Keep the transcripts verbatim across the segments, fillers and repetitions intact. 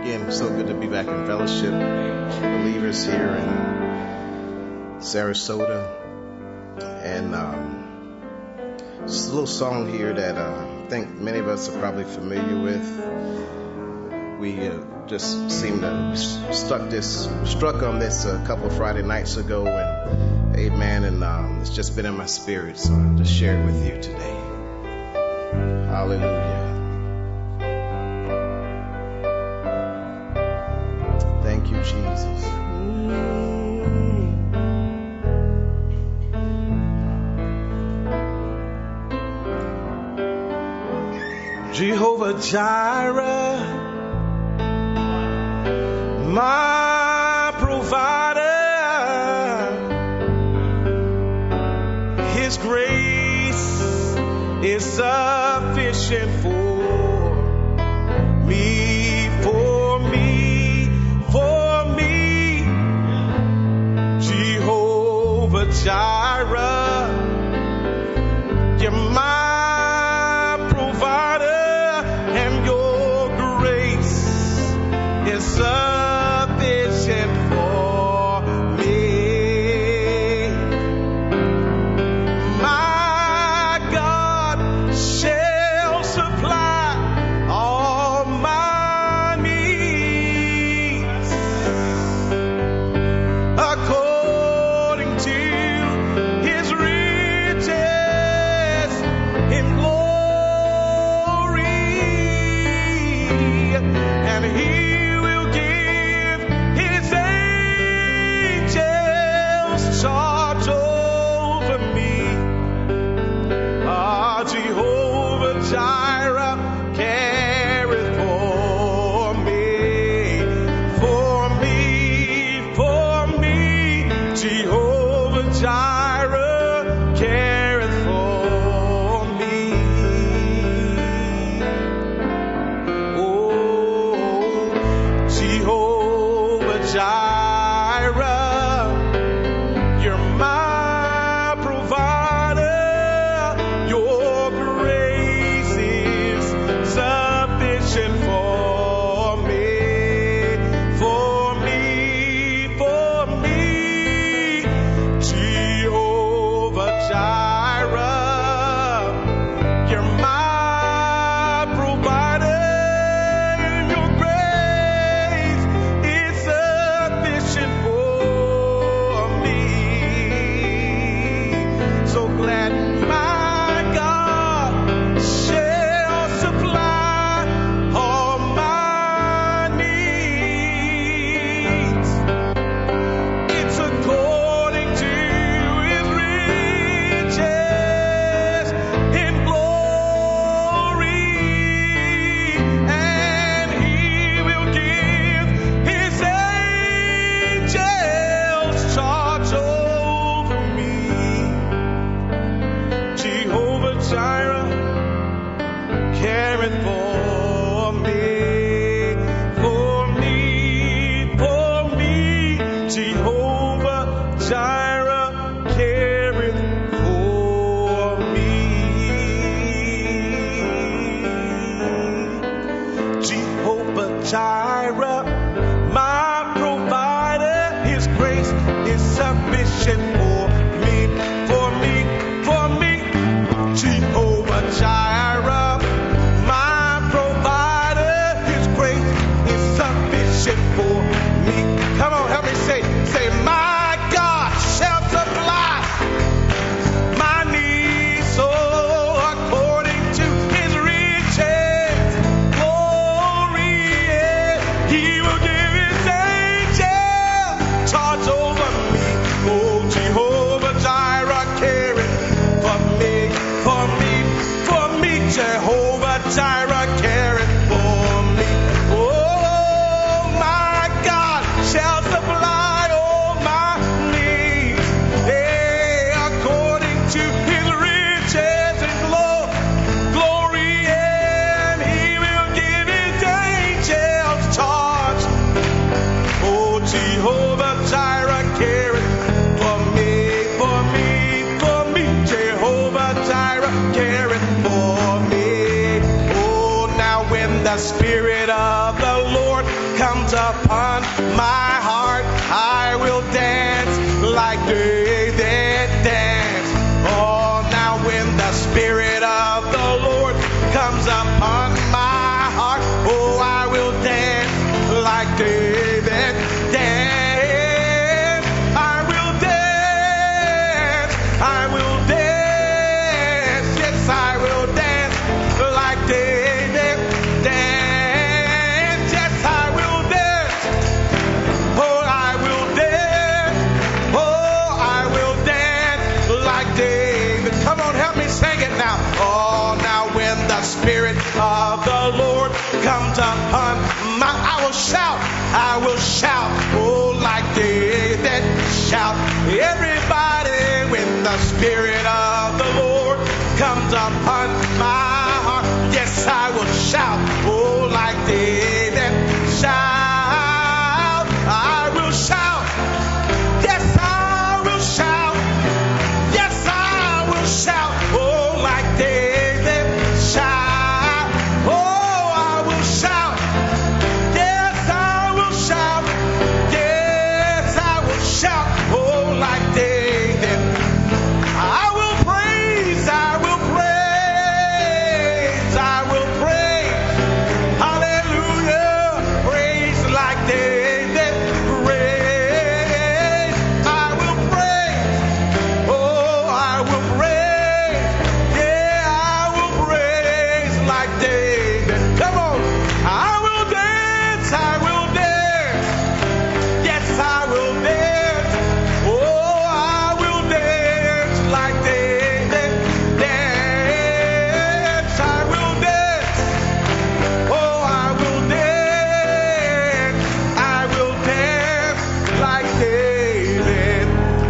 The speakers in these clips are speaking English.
Again, so good to be back in fellowship. Believers here in Sarasota. And um, just a little song here that uh, I think many of us are probably familiar with. We uh, just seem to stuck this, struck on this a couple of Friday nights ago, and amen, and um, it's just been in my spirit, so I'll just share it with you today. Hallelujah. Thank you, Jesus. Jehovah Jireh, my provider, His grace is sufficient for me, for me, for me. Jehovah Jireh, you're my provider, and your grace is sufficient for me. My God shall supply all my needs according to His riches in glory, and He will give His angels charge over me. Ah, Jehovah Jireh careth for me, for me, for me. Jehovah Jireh careth for me. Oh, Jehovah Jireh, you're my provider. Your grace is sufficient for me, for me, for me. Jehovah Jireh, you're my provider. Your grace is sufficient for me. So glad my God shall supply all my needs. It's according to His riches in glory, and He will give His angels charge over me. Jehovah Jireh careth for me, for me, for me. Jehovah Jireh careth for me. Jehovah Jireh, my provider, His grace is sufficient for me, for me, for me. Jehovah Jireh, my provider, His grace is sufficient for me. Come on, help me say, say, my God shall supply my needs, so according to His riches, glory, yeah. He will give His angels charge over me. Oh, Jehovah Jireh careth for me, for me, for me. Jehovah Jireh careth for me. Oh, my God shall supply all my needs, eh, according to His riches and glo- glory, and He will give His angels charge. Oh, Jehovah Jireh careth for me, for me, for me. Jehovah Jireh careth for me. Oh, now when the Spirit of the Lord comes upon my heart, I will dance like David danced. Oh, now when the Spirit of the Lord comes upon my heart, oh, I will dance like David danced. I will dance, I will dance, yes, I will dance like David danced. Yes, I will dance, oh, I will dance, oh, I will dance like David. Come on, help me sing it now. Oh, now when the Spirit of the Lord comes upon my, I will shout, I will shout, oh, like David shout. Everybody, when the Spirit of the Lord comes upon my heart, yes, I will shout, oh, like David shout. I will shout, yes, I will shout, yes, I will shout, oh, like David shout. Oh, I will shout, yes, I will shout, yes, I will shout, oh, like David. I will praise, I will praise, I will praise, hallelujah, praise like David, praise, I will praise, oh, I will praise, yeah, I will praise like David. Come on, I will dance, I will dance, yes, I will dance, oh, I will dance like David dance. I will dance, oh, I will dance, I will dance like David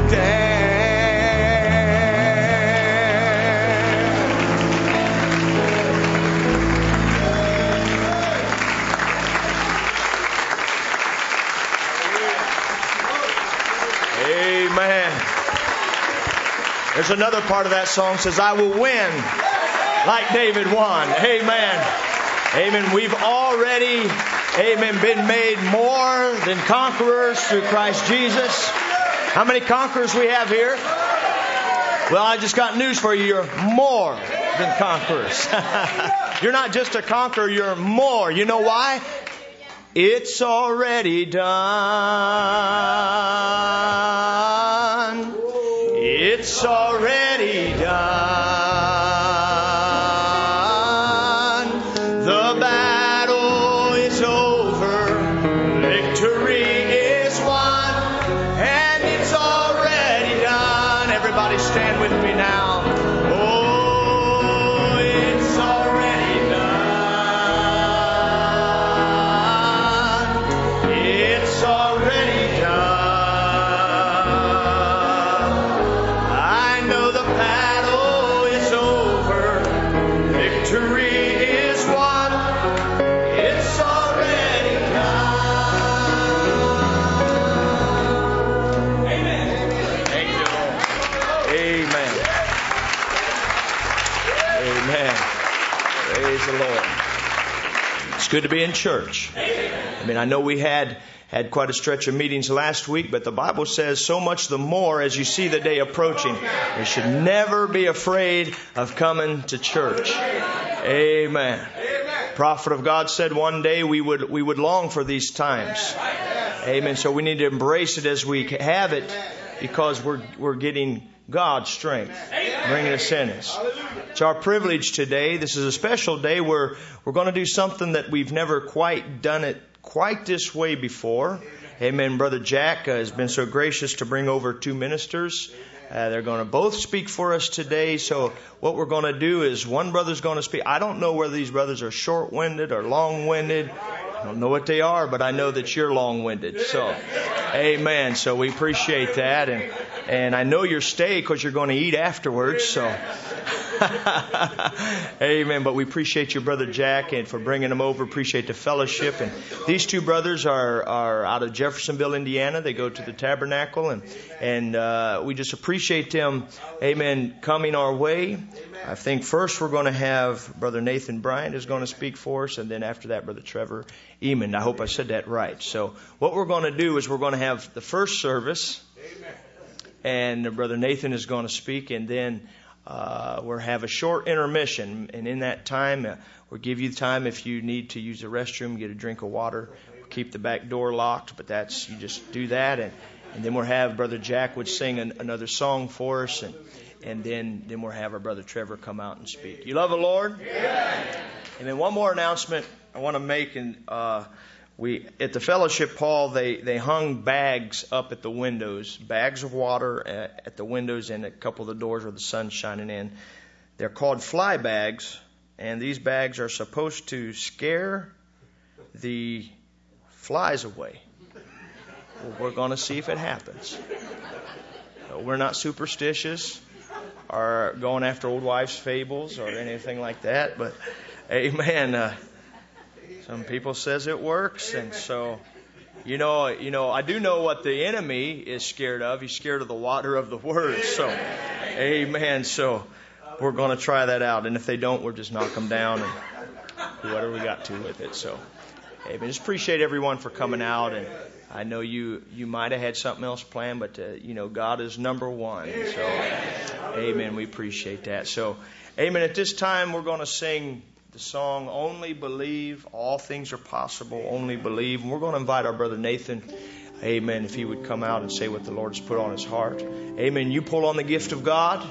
Amen. There's another part of that song says, I will win like David won. Amen. Amen. We've already, amen, been made more than conquerors through Christ Jesus. How many conquerors we have here? Well, I just got news for you. You're more than conquerors. You're not just a conqueror, you're more. You know why? It's already done. It's already done. The battle is over. Victory is won. And it's already done. Everybody stand with me now. Oh, it's already done. It's already done. I know the battle is over. Victory is won. It's already done. Amen. Thank you, Lord. Amen. Amen. Praise the Lord. It's good to be in church. I mean, I know we had had quite a stretch of meetings last week, but the Bible says so much the more as you see the day approaching. You should never be afraid of coming to church. Amen. Prophet of God said one day we would we would long for these times. Amen. So we need to embrace it as we have it, because we're we're getting God's strength, bringing us in us. It's our privilege today. This is a special day where we're going to do something that we've never quite done it quite this way before. Amen. Brother Jack uh, has been so gracious to bring over two ministers. Uh, they're going to both speak for us today. So what we're going to do is one brother's going to speak. I don't know whether these brothers are short-winded or long-winded. I don't know what they are, but I know that you're long-winded. So, amen. So we appreciate that. And, and I know you're staying because you're going to eat afterwards. So Amen. But we appreciate your brother Jack and for bringing him over. Appreciate the fellowship. And these two brothers are are out of Jeffersonville, Indiana. They go to the Tabernacle, and and uh, we just appreciate them. Amen. Coming our way. I think first we're going to have Brother Nathan Bryant is going to speak for us, and then after that, Brother Trevor Eamon. I hope I said that right. So what we're going to do is we're going to have the first service, and Brother Nathan is going to speak, and then uh, we'll have a short intermission. And in that time, uh, we'll give you time if you need to use the restroom, get a drink of water. We'll keep the back door locked, but that's you just do that, and and then we'll have Brother Jack would sing an, another song for us, and. And then, then we'll have our brother Trevor come out and speak. You love the Lord? Yeah. And then one more announcement I want to make. And uh, we at the fellowship hall, they, they hung bags up at the windows, bags of water at, at the windows and a couple of the doors where the sun's shining in. They're called fly bags, and these bags are supposed to scare the flies away. Well, we're going to see if it happens. We're not superstitious or going after old wives' fables or anything like that, but amen. Uh, some people says it works, and so you know, you know, I do know what the enemy is scared of. He's scared of the water of the Word. So, amen. So we're going to try that out, and if they don't, we'll just knock them down and do whatever we got to with it. So, amen. Just appreciate everyone for coming out, and I know you, you might have had something else planned, but, uh, you know, God is number one. So, amen. We appreciate that. So, amen. At this time, we're going to sing the song, Only Believe. All things are possible. Only believe. And we're going to invite our brother Nathan, amen, if he would come out and say what the Lord's put on his heart. Amen. You pull on the gift of God.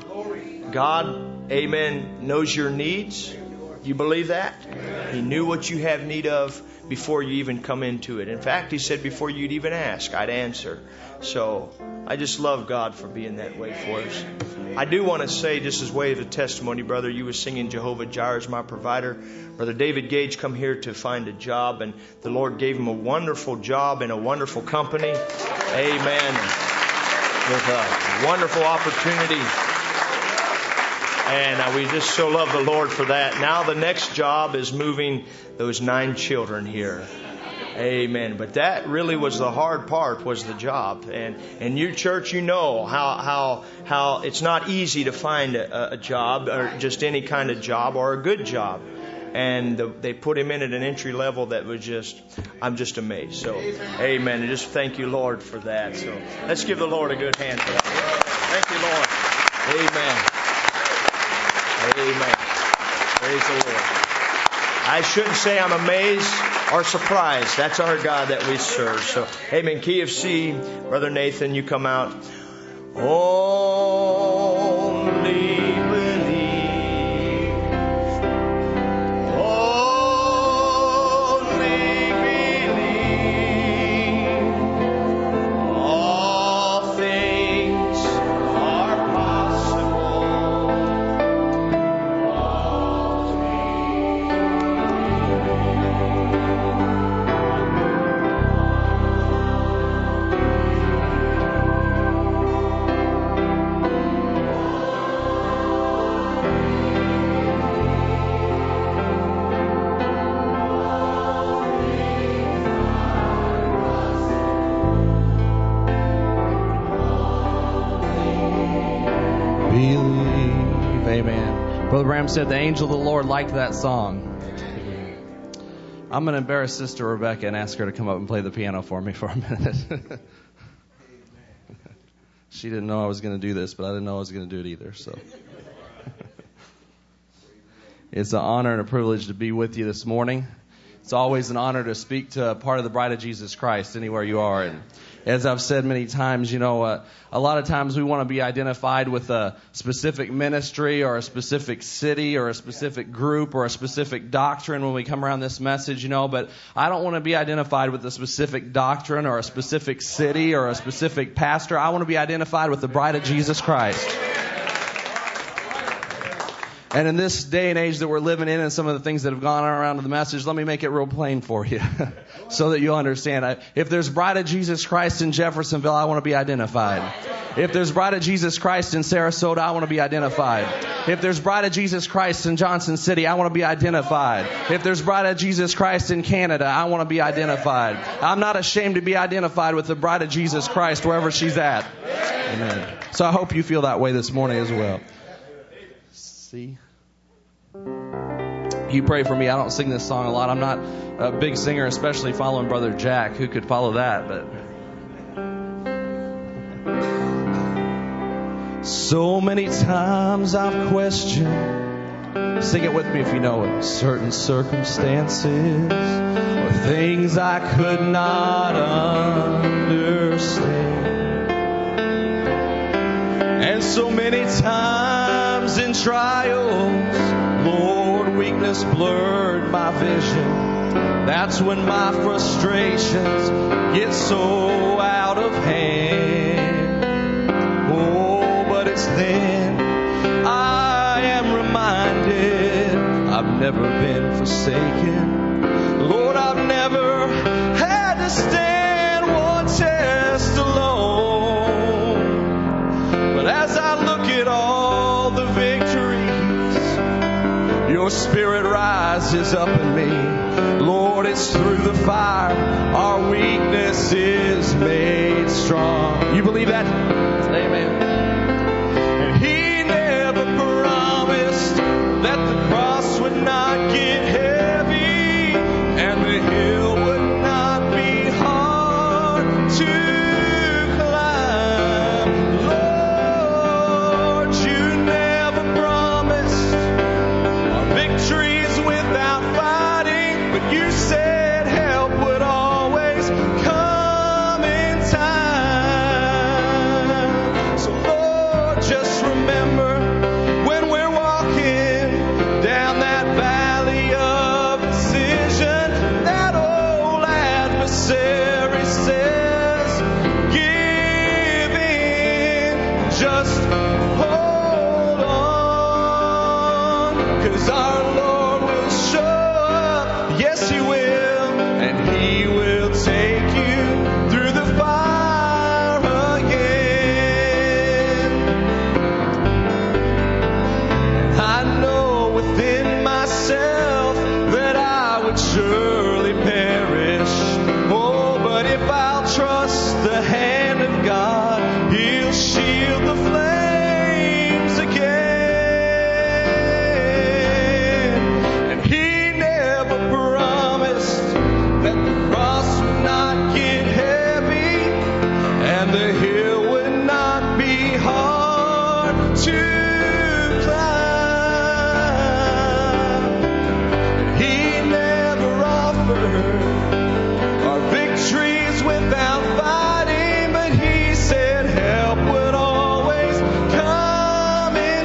God, amen, knows your needs. You believe that? He knew what you have need of before you even come into it. In fact, He said before you'd even ask, I'd answer. So I just love God for being that way for us. I do want to say, just as way of a testimony, brother, you were singing Jehovah Jireh is my provider. Brother David Gage come here to find a job, and the Lord gave him a wonderful job in a wonderful company. Amen. With a wonderful opportunity. And uh, we just so love the Lord for that. Now the next job is moving those nine children here. Amen. But that really was the hard part, was the job. And in your church, you know how how how it's not easy to find a, a job, or just any kind of job, or a good job. And the, they put him in at an entry level that was just, I'm just amazed. So, amen. And just thank you, Lord, for that. So let's give the Lord a good hand for that. Thank you, Lord. Amen. Amen. Praise the Lord. I shouldn't say I'm amazed or surprised. That's our God that we serve. So, amen. Key of C, Brother Nathan, you come out. Only believe. Only believe. All things are possible. Brother Bram said the angel of the Lord liked that song. I'm going to embarrass Sister Rebecca and ask her to come up and play the piano for me for a minute. She didn't know I was going to do this, but I didn't know I was going to do it either. So it's an honor and a privilege to be with you this morning. It's always an honor to speak to a part of the bride of Jesus Christ anywhere you are. And as I've said many times, you know, uh, a lot of times we want to be identified with a specific ministry or a specific city or a specific group or a specific doctrine when we come around this message, you know, but I don't want to be identified with a specific doctrine or a specific city or a specific pastor. I want to be identified with the bride of Jesus Christ. And in this day and age that we're living in and some of the things that have gone around to the message, let me make it real plain for you. so that you'll understand. I, if there's Bride of Jesus Christ in Jeffersonville, I want to be identified. If there's Bride of Jesus Christ in Sarasota, I want to be identified. If there's Bride of Jesus Christ in Johnson City, I want to be identified. If there's Bride of Jesus Christ in Canada, I want to be identified. I'm not ashamed to be identified with the Bride of Jesus Christ wherever she's at. Amen. So I hope you feel that way this morning as well. See? You pray for me. I don't sing this song a lot. I'm not a big singer, especially following Brother Jack. Who could follow that? But so many times I've questioned, sing it with me if you know it, certain circumstances or things I could not understand. And so many times in trials, Lord, weakness blurred my vision. That's when my frustrations get so out of hand. Oh, but it's then I am reminded I've never been forsaken. Lord, I've never had to stand one test alone. But as I look at all the victories, your Spirit rises up in me. Lord, it's through the fire our weakness is made strong. You believe that? Amen. And He never promised that the cross would not get heavy and the hill would not be hard to climb. Lord, you never promised our victories without fighting, but you said help would always come in time. So Lord, just remember when we're walking down that valley of decision, that old adversary says, give in, just hold on, 'cause our Lord will show up, yes He will, and He will take you through the fire again. And I know within myself that I would surely perish. Oh, but if I'll trust the hand of God, He'll shield the flames again. And He never promised that the cross would not get heavy and the hill would not be hard to climb. He never offered our victories without fighting, but He said help would always come in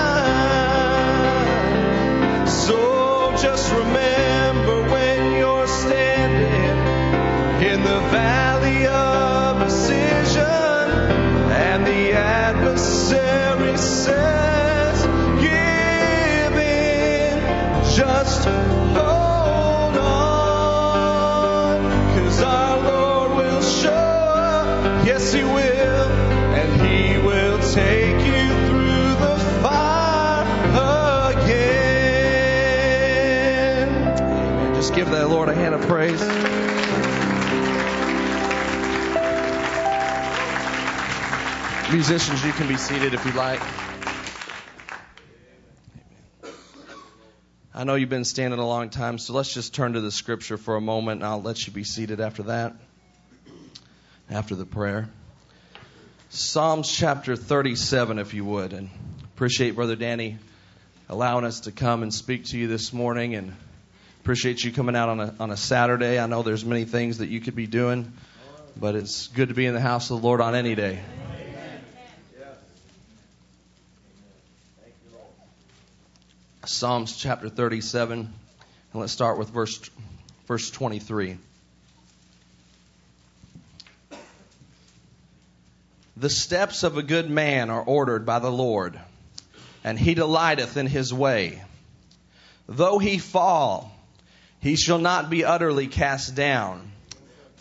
time. So just remember when you're standing in the valley of decision and the adversary says, give in, just hold on, 'cause our Lord will show up, yes He will, and He will take you through the fire again. Amen. Just give the Lord a hand of praise. Musicians, you can be seated if you'd like. I know you've been standing a long time, so let's just turn to the scripture for a moment, and I'll let you be seated after that, after the prayer. Psalms chapter thirty-seven, if you would. And appreciate Brother Danny allowing us to come and speak to you this morning, and appreciate you coming out on a, on a Saturday. I know there's many things that you could be doing, but it's good to be in the house of the Lord on any day. Psalms chapter thirty-seven, and let's start with verse verse twenty-three. The steps of a good man are ordered by the Lord, and He delighteth in his way. Though he fall, he shall not be utterly cast down,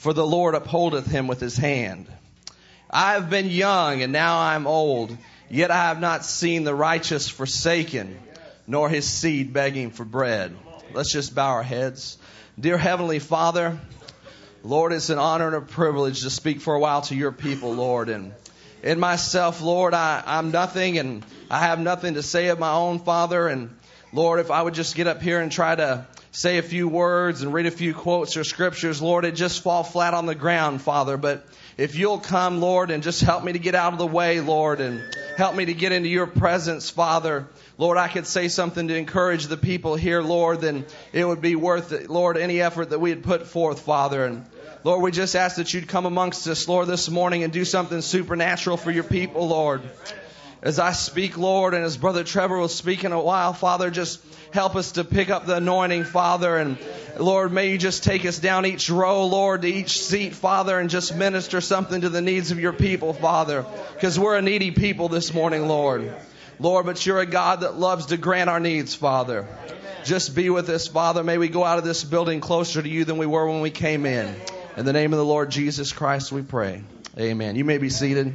for the Lord upholdeth him with his hand. I have been young, and now I am old, yet I have not seen the righteous forsaken, nor his seed begging for bread. Let's just bow our heads. Dear Heavenly Father, Lord, it's an honor and a privilege to speak for a while to your people, Lord. And in myself, Lord, I, I'm nothing, and I have nothing to say of my own, Father. And Lord, if I would just get up here and try to say a few words and read a few quotes or scriptures, Lord, it just fall flat on the ground, Father. But if you'll come, Lord, and just help me to get out of the way, Lord, and help me to get into your presence, Father. Lord, I could say something to encourage the people here, Lord, then it would be worth it, Lord, any effort that we had put forth, Father. And Lord, we just ask that you'd come amongst us, Lord, this morning and do something supernatural for your people, Lord. As I speak, Lord, and as Brother Trevor will speak in a while, Father, just help us to pick up the anointing, Father. And Lord, may you just take us down each row, Lord, to each seat, Father, and just minister something to the needs of your people, Father. Because we're a needy people this morning, Lord. Lord, but you're a God that loves to grant our needs, Father. Just be with us, Father. May we go out of this building closer to you than we were when we came in. In the name of the Lord Jesus Christ, we pray. Amen. You may be seated.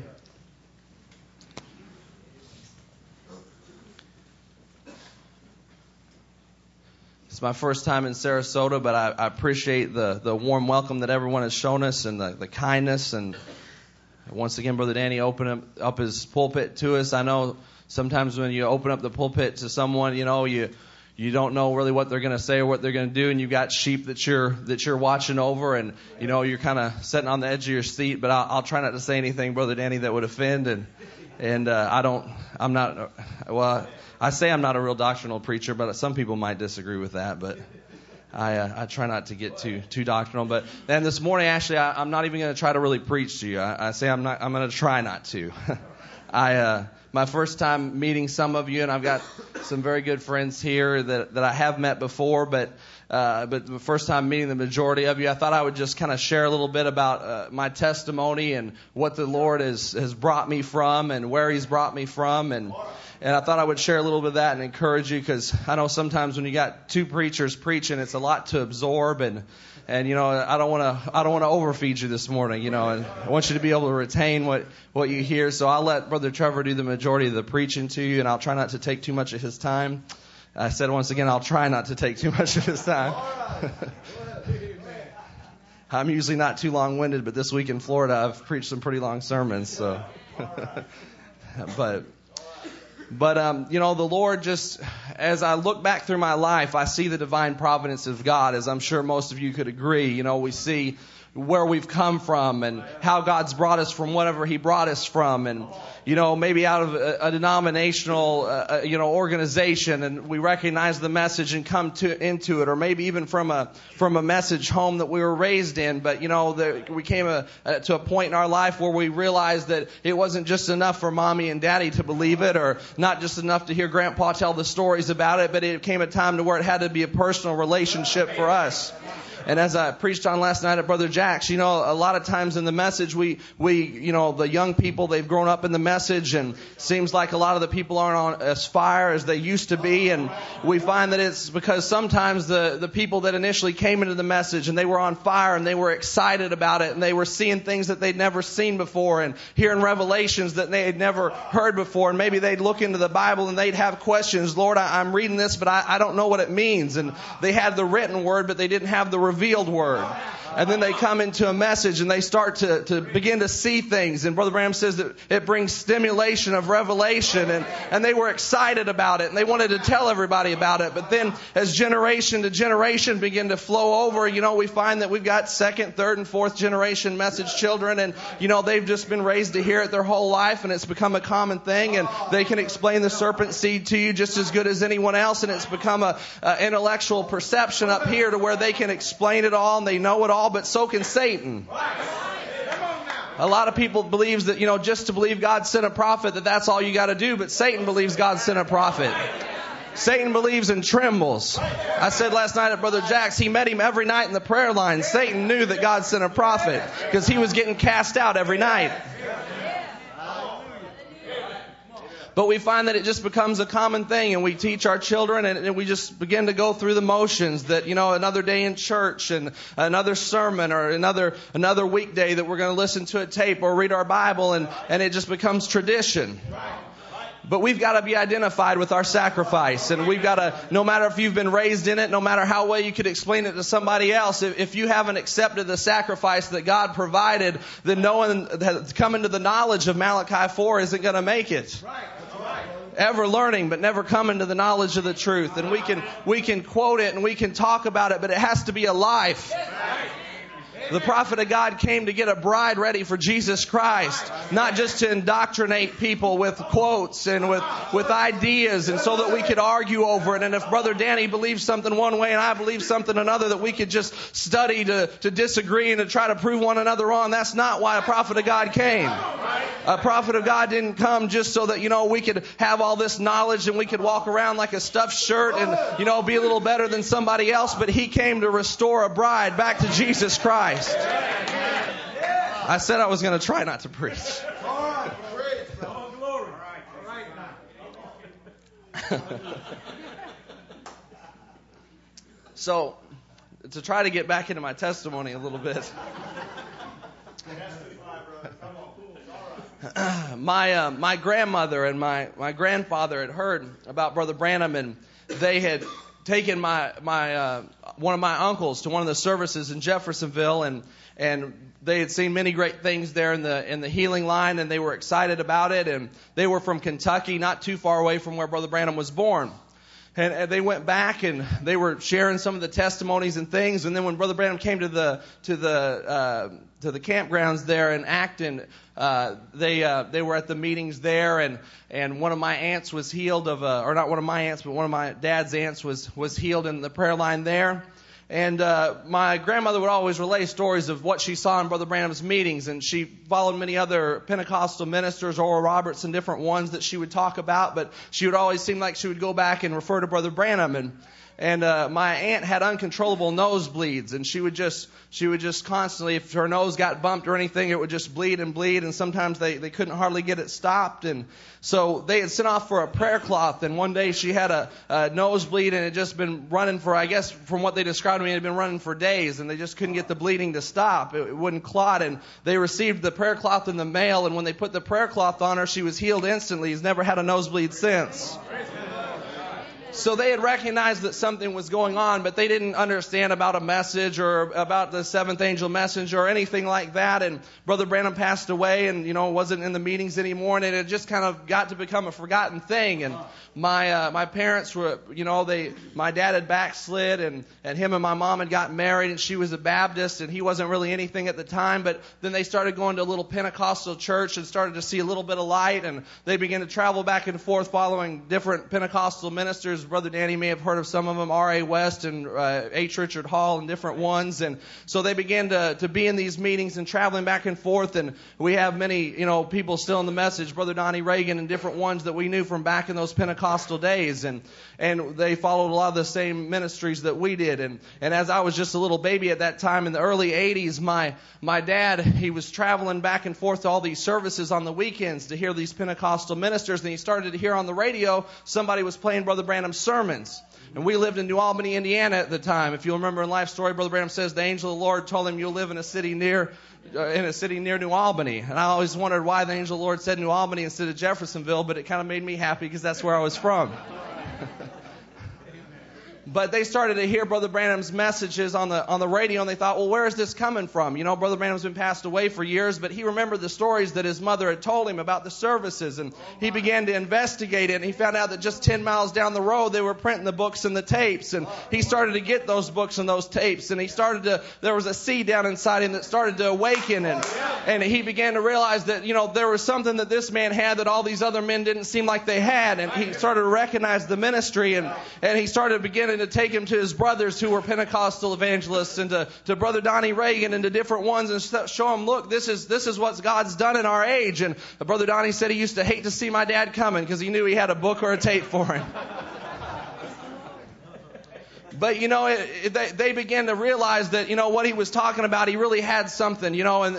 It's my first time in Sarasota, but I, I appreciate the, the warm welcome that everyone has shown us and the, the kindness. And once again, Brother Danny opened up, up his pulpit to us. I know sometimes when you open up the pulpit to someone, you know, you you don't know really what they're going to say or what they're going to do, and you've got sheep that you're that you're watching over, and you know you're kind of sitting on the edge of your seat. But I'll, I'll try not to say anything, Brother Danny, that would offend. And and uh, I don't, I'm not, well, I say I'm not a real doctrinal preacher, but some people might disagree with that. But I uh, I try not to get too too doctrinal. But then this morning, actually, I, I'm not even going to try to really preach to you. I, I say I'm not. I'm going to try not to. I uh, my first time meeting some of you, and I've got some very good friends here that that I have met before, but. Uh, but the first time meeting the majority of you, I thought I would just kind of share a little bit about uh, my testimony and what the Lord has, has brought me from and where He's brought me from. And, and I thought I would share a little bit of that and encourage you, because I know sometimes when you got two preachers preaching, it's a lot to absorb. And, and you know, I don't want to I don't want to overfeed you this morning, you know, and I want you to be able to retain what, what you hear. So I'll let Brother Trevor do the majority of the preaching to you, and I'll try not to take too much of his time. I said once again, I'll try not to take too much of his time. I'm usually not too long-winded, but this week in Florida, I've preached some pretty long sermons. So, but, but um, you know, the Lord just, as I look back through my life, I see the divine providence of God, as I'm sure most of you could agree. You know, we see where we've come from and how God's brought us from whatever He brought us from, and you know, maybe out of a, a denominational uh, you know organization, and we recognize the message and come to into it, or maybe even from a from a message home that we were raised in. But you know, there, we came a, a, to a point in our life where we realized that it wasn't just enough for mommy and daddy to believe it, or not just enough to hear grandpa tell the stories about it, but it came a time to where it had to be a personal relationship for us. And as I preached on last night at Brother Jack's, you know, a lot of times in the message, we, we, you know, the young people, they've grown up in the message, and seems like a lot of the people aren't on as fire as they used to be. And we find that it's because sometimes the, the people that initially came into the message and they were on fire and they were excited about it and they were seeing things that they'd never seen before and hearing revelations that they had never heard before. And maybe they'd look into the Bible and they'd have questions. Lord, I, I'm reading this, but I, I don't know what it means. And they had the written word, but they didn't have the revealed word. And then they come into a message and they start to, to begin to see things. And Brother Branham says that it brings stimulation of revelation. And, and they were excited about it. And they wanted to tell everybody about it. But then as generation to generation begin to flow over, you know, we find that we've got second, third, and fourth generation message children. And, you know, they've just been raised to hear it their whole life. And it's become a common thing. And they can explain the serpent seed to you just as good as anyone else. And it's become a, a intellectual perception up here to where they can explain it all and they know it all. But so can Satan. A lot of people believes that, you know, just to believe God sent a prophet, that that's all you got to do. But Satan believes God sent a prophet. Satan believes and trembles. I said last night at Brother Jack's, he met him every night in the prayer line. Satan knew that God sent a prophet because he was getting cast out every night. but we find that it just becomes a common thing, and we teach our children, and, and we just begin to go through the motions that, you know, another day in church and another sermon or another another weekday that we're going to listen to a tape or read our Bible, and, and it just becomes tradition. But we've got to be identified with our sacrifice, and we've got to, no matter if you've been raised in it, no matter how well you could explain it to somebody else, if, if you haven't accepted the sacrifice that God provided, then no one that's coming to the knowledge of Malachi four isn't going to make it. Ever learning, but never coming to the knowledge of the truth. And we can we can quote it and we can talk about it, but it has to be a life. The prophet of God came to get a bride ready for Jesus Christ, not just to indoctrinate people with quotes and with, with ideas, and so that we could argue over it. And if Brother Danny believes something one way and I believe something another, that we could just study to, to disagree and to try to prove one another wrong. That's not why a prophet of God came. A prophet of God didn't come just so that, you know, we could have all this knowledge and we could walk around like a stuffed shirt and, you know, be a little better than somebody else. But he came to restore a bride back to Jesus Christ. I said I was going to try not to preach. So, to try to get back into my testimony a little bit. my uh, my grandmother and my, my grandfather had heard about Brother Branham, and they had taken my my uh, one of my uncles to one of the services in Jeffersonville, and and they had seen many great things there in the in the healing line, and they were excited about it. And they were from Kentucky, not too far away from where Brother Branham was born. And, and they went back and they were sharing some of the testimonies and things. And then when Brother Branham came to the to the uh, to the campgrounds there in Acton, uh, they uh, they were at the meetings there, and and one of my aunts was healed of a, or not one of my aunts, but one of my dad's aunts was was healed in the prayer line there. And uh, my grandmother would always relay stories of what she saw in Brother Branham's meetings, and she followed many other Pentecostal ministers, Oral Roberts and different ones that she would talk about, but she would always seem like she would go back and refer to Brother Branham. And And uh, my aunt had uncontrollable nosebleeds, and she would just she would just constantly, if her nose got bumped or anything, it would just bleed and bleed, and sometimes they, they couldn't hardly get it stopped. And so they had sent off for a prayer cloth, and one day she had a, a nosebleed, and it had just been running for, I guess, from what they described to me, it had been running for days, and they just couldn't get the bleeding to stop. It, it wouldn't clot, and they received the prayer cloth in the mail, and when they put the prayer cloth on her, she was healed instantly. She's never had a nosebleed since. So they had recognized that something was going on, but they didn't understand about a message or about the seventh angel messenger or anything like that. And Brother Branham passed away, and, you know, wasn't in the meetings anymore, and it had just kind of got to become a forgotten thing. And my uh, my parents were, you know, they my dad had backslid, and, and him and my mom had gotten married, and she was a Baptist, and he wasn't really anything at the time. But then they started going to a little Pentecostal church and started to see a little bit of light, and they began to travel back and forth following different Pentecostal ministers. Brother Danny may have heard of some of them, R A West and uh, H. Richard Hall and different ones. And so they began to, to be in these meetings and traveling back and forth. And we have many, you know, people still in the message, Brother Donnie Reagan and different ones that we knew from back in those Pentecostal days. And and they followed a lot of the same ministries that we did. And, and as I was just a little baby at that time in the early eighties, my, my dad, he was traveling back and forth to all these services on the weekends to hear these Pentecostal ministers. And he started to hear on the radio somebody was playing Brother Branham's sermons. And we lived in New Albany, Indiana at the time. If you remember in Life Story, Brother Branham says the angel of the Lord told him you'll live in a city near uh, in a city near New Albany. And I always wondered why the angel of the Lord said New Albany instead of Jeffersonville, but it kind of made me happy because that's where I was from. But they started to hear Brother Branham's messages on the on the radio, and they thought, well, where is this coming from? You know, Brother Branham's been passed away for years, but he remembered the stories that his mother had told him about the services, and he began to investigate it, and he found out that just ten miles down the road, they were printing the books and the tapes, and he started to get those books and those tapes, and he started to, there was a seed down inside him that started to awaken, and, and he began to realize that, you know, there was something that this man had that all these other men didn't seem like they had, and he started to recognize the ministry, and, and he started beginning to take him to his brothers who were Pentecostal evangelists, and to, to Brother Donnie Reagan and to different ones, and show him, look, this is this is what God's done in our age. And Brother Donnie said he used to hate to see my dad coming because he knew he had a book or a tape for him. But, you know, it, it, they, they began to realize that, you know, what he was talking about, he really had something, you know, and, and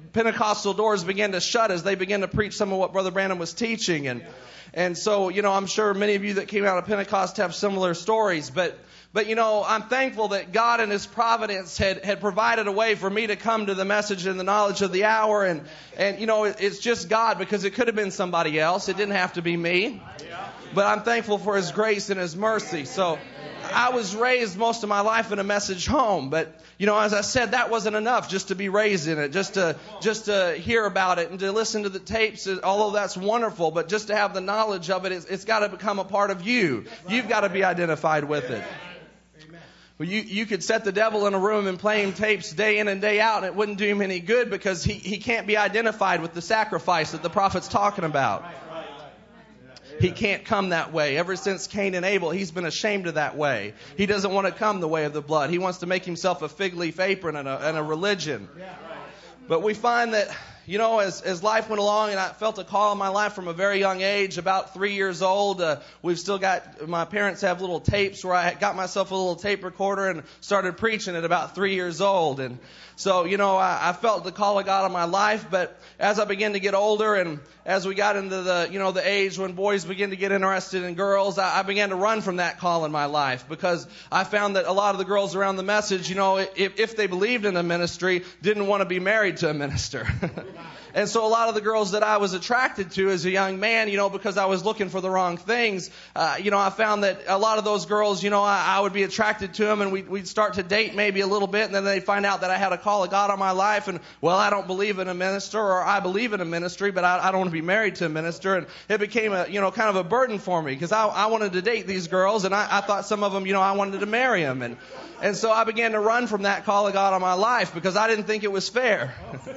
Pentecostal doors began to shut as they began to preach some of what Brother Branham was teaching. And, and so, you know, I'm sure many of you that came out of Pentecost have similar stories. But, but you know, I'm thankful that God in His providence had, had provided a way for me to come to the message and the knowledge of the hour. And, and, you know, it's just God, because it could have been somebody else. It didn't have to be me. But I'm thankful for His grace and His mercy. So I was raised most of my life in a message home, but, you know, as I said, that wasn't enough just to be raised in it, just to just to hear about it and to listen to the tapes, although that's wonderful, but just to have the knowledge of it, it's, it's got to become a part of you. You've got to be identified with it. Well, you, you could set the devil in a room and play him tapes day in and day out, and it wouldn't do him any good, because he, he can't be identified with the sacrifice that the prophet's talking about. He can't come that way. Ever since Cain and Abel, he's been ashamed of that way. He doesn't want to come the way of the blood. He wants to make himself a fig leaf apron and a, and a religion. But we find that, you know, as, as life went along, and I felt a call in my life from a very young age, about three years old. Uh, we've still got, my parents have little tapes where I got myself a little tape recorder and started preaching at about three years old. And so, you know, I, I felt the call of God on my life. But as I began to get older, and as we got into the, you know, the age when boys begin to get interested in girls, I, I began to run from that call in my life, because I found that a lot of the girls around the message, you know, if, if they believed in a ministry, didn't want to be married to a minister. And so a lot of the girls that I was attracted to as a young man, you know, because I was looking for the wrong things, uh, you know, I found that a lot of those girls, you know, I, I would be attracted to them, and we'd, we'd start to date maybe a little bit, and then they'd find out that I had a call of God on my life, and, well, I don't believe in a minister, or I believe in a ministry, but I, I don't want to be married to a minister. And it became a, you know, kind of a burden for me, because I, I wanted to date these girls, and I, I thought some of them, you know, I wanted to marry them. And, and so I began to run from that call of God on my life, because I didn't think it was fair.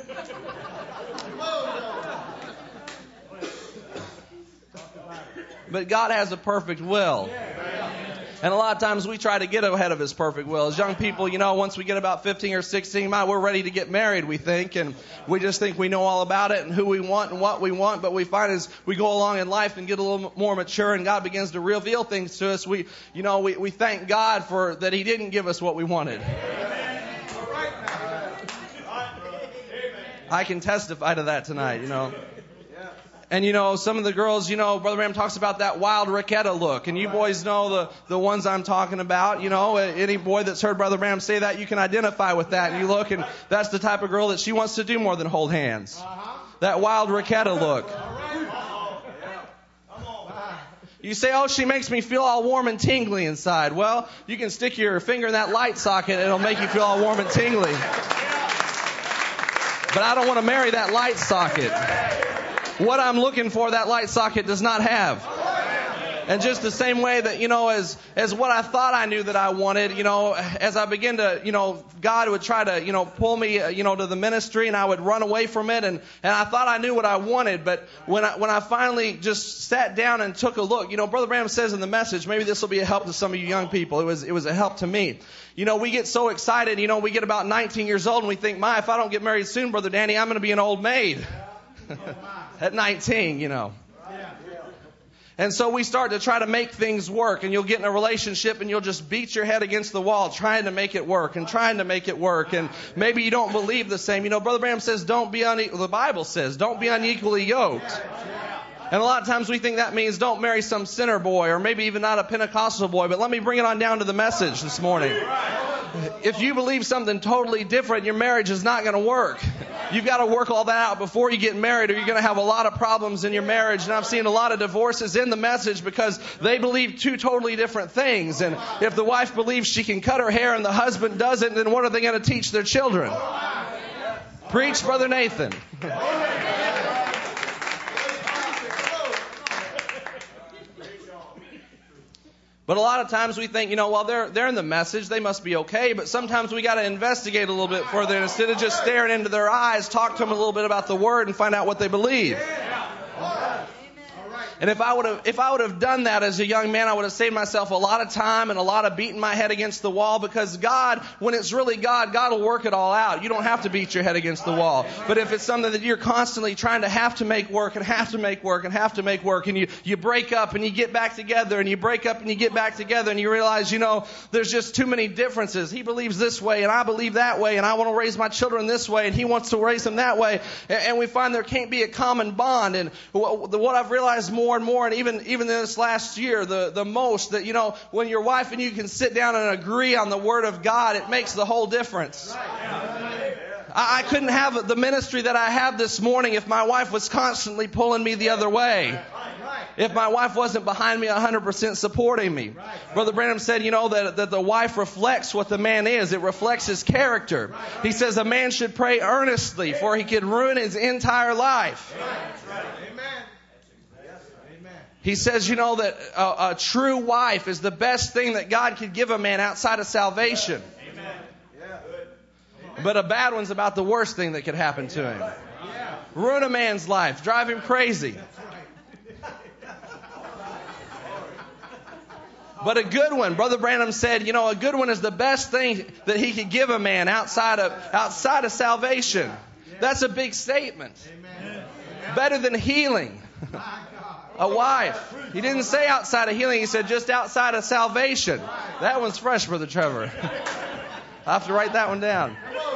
But God has a perfect will. And a lot of times we try to get ahead of His perfect will. As young people, you know, once we get about fifteen or sixteen, we're ready to get married, we think. And we just think we know all about it and who we want and what we want. But we find as we go along in life and get a little more mature and God begins to reveal things to us, we, you know, we, we thank God for that He didn't give us what we wanted. I can testify to that tonight, you know. And, you know, some of the girls, you know, Brother Branham talks about that wild Ricketta look. And you boys know the, the ones I'm talking about. You know, any boy that's heard Brother Branham say that, you can identify with that. And you look, and that's the type of girl that she wants to do more than hold hands. That wild Ricketta look. You say, oh, she makes me feel all warm and tingly inside. Well, you can stick your finger in that light socket, and it'll make you feel all warm and tingly. But I don't want to marry that light socket. What I'm looking for, that light socket does not have. And just the same way that, you know, as as what I thought I knew that I wanted, you know, as I begin to, you know, God would try to, you know, pull me, uh, you know, to the ministry, and I would run away from it. And, and I thought I knew what I wanted. But when I, when I finally just sat down and took a look, you know, Brother Branham says in the message, maybe this will be a help to some of you young people. It was, it was a help to me. You know, we get so excited, you know, we get about nineteen years old and we think, my, if I don't get married soon, Brother Danny, I'm going to be an old maid. At nineteen, you know. And so we start to try to make things work, and you'll get in a relationship and you'll just beat your head against the wall trying to make it work and trying to make it work. And maybe you don't believe the same. You know, Brother Branham says, don't be unequal. The Bible says, don't be unequally yoked. And a lot of times we think that means don't marry some sinner boy, or maybe even not a Pentecostal boy. But let me bring it on down to the message this morning. If you believe something totally different, your marriage is not going to work. You've got to work all that out before you get married, or you're going to have a lot of problems in your marriage. And I've seen a lot of divorces in the message because they believe two totally different things. And if the wife believes she can cut her hair and the husband doesn't, then what are they going to teach their children? Preach, Brother Nathan. But a lot of times we think, you know, well, they're they're in the message, they must be okay. But sometimes we got to investigate a little bit further. And instead of just staring into their eyes, talk to them a little bit about the Word and find out what they believe. And if I would have, if I would have done that as a young man, I would have saved myself a lot of time and a lot of beating my head against the wall, because God, when it's really God, God will work it all out. You don't have to beat your head against the wall. But if it's something that you're constantly trying to have to make work and have to make work and have to make work, and you, you break up and you get back together and you break up and you get back together and you realize, you know, there's just too many differences. He believes this way and I believe that way, and I want to raise my children this way and he wants to raise them that way. And, and we find there can't be a common bond. And what, what I've realized more and more, and even even this last year, the, the most, that, you know, when your wife and you can sit down and agree on the Word of God, it makes the whole difference. I, I couldn't have the ministry that I have this morning if my wife was constantly pulling me the other way. If my wife wasn't behind me one hundred percent supporting me. Brother Branham said, you know, that, that the wife reflects what the man is. It reflects his character. He says a man should pray earnestly, for he could ruin his entire life. He says, you know, that a, a true wife is the best thing that God could give a man outside of salvation. But a bad one's about the worst thing that could happen to him. Ruin a man's life. Drive him crazy. But a good one, Brother Branham said, you know, a good one is the best thing that he could give a man outside of outside of salvation. That's a big statement. Better than healing. A wife. He didn't say outside of healing. He said just outside of salvation. That one's fresh, Brother Trevor. I'll have to write that one down.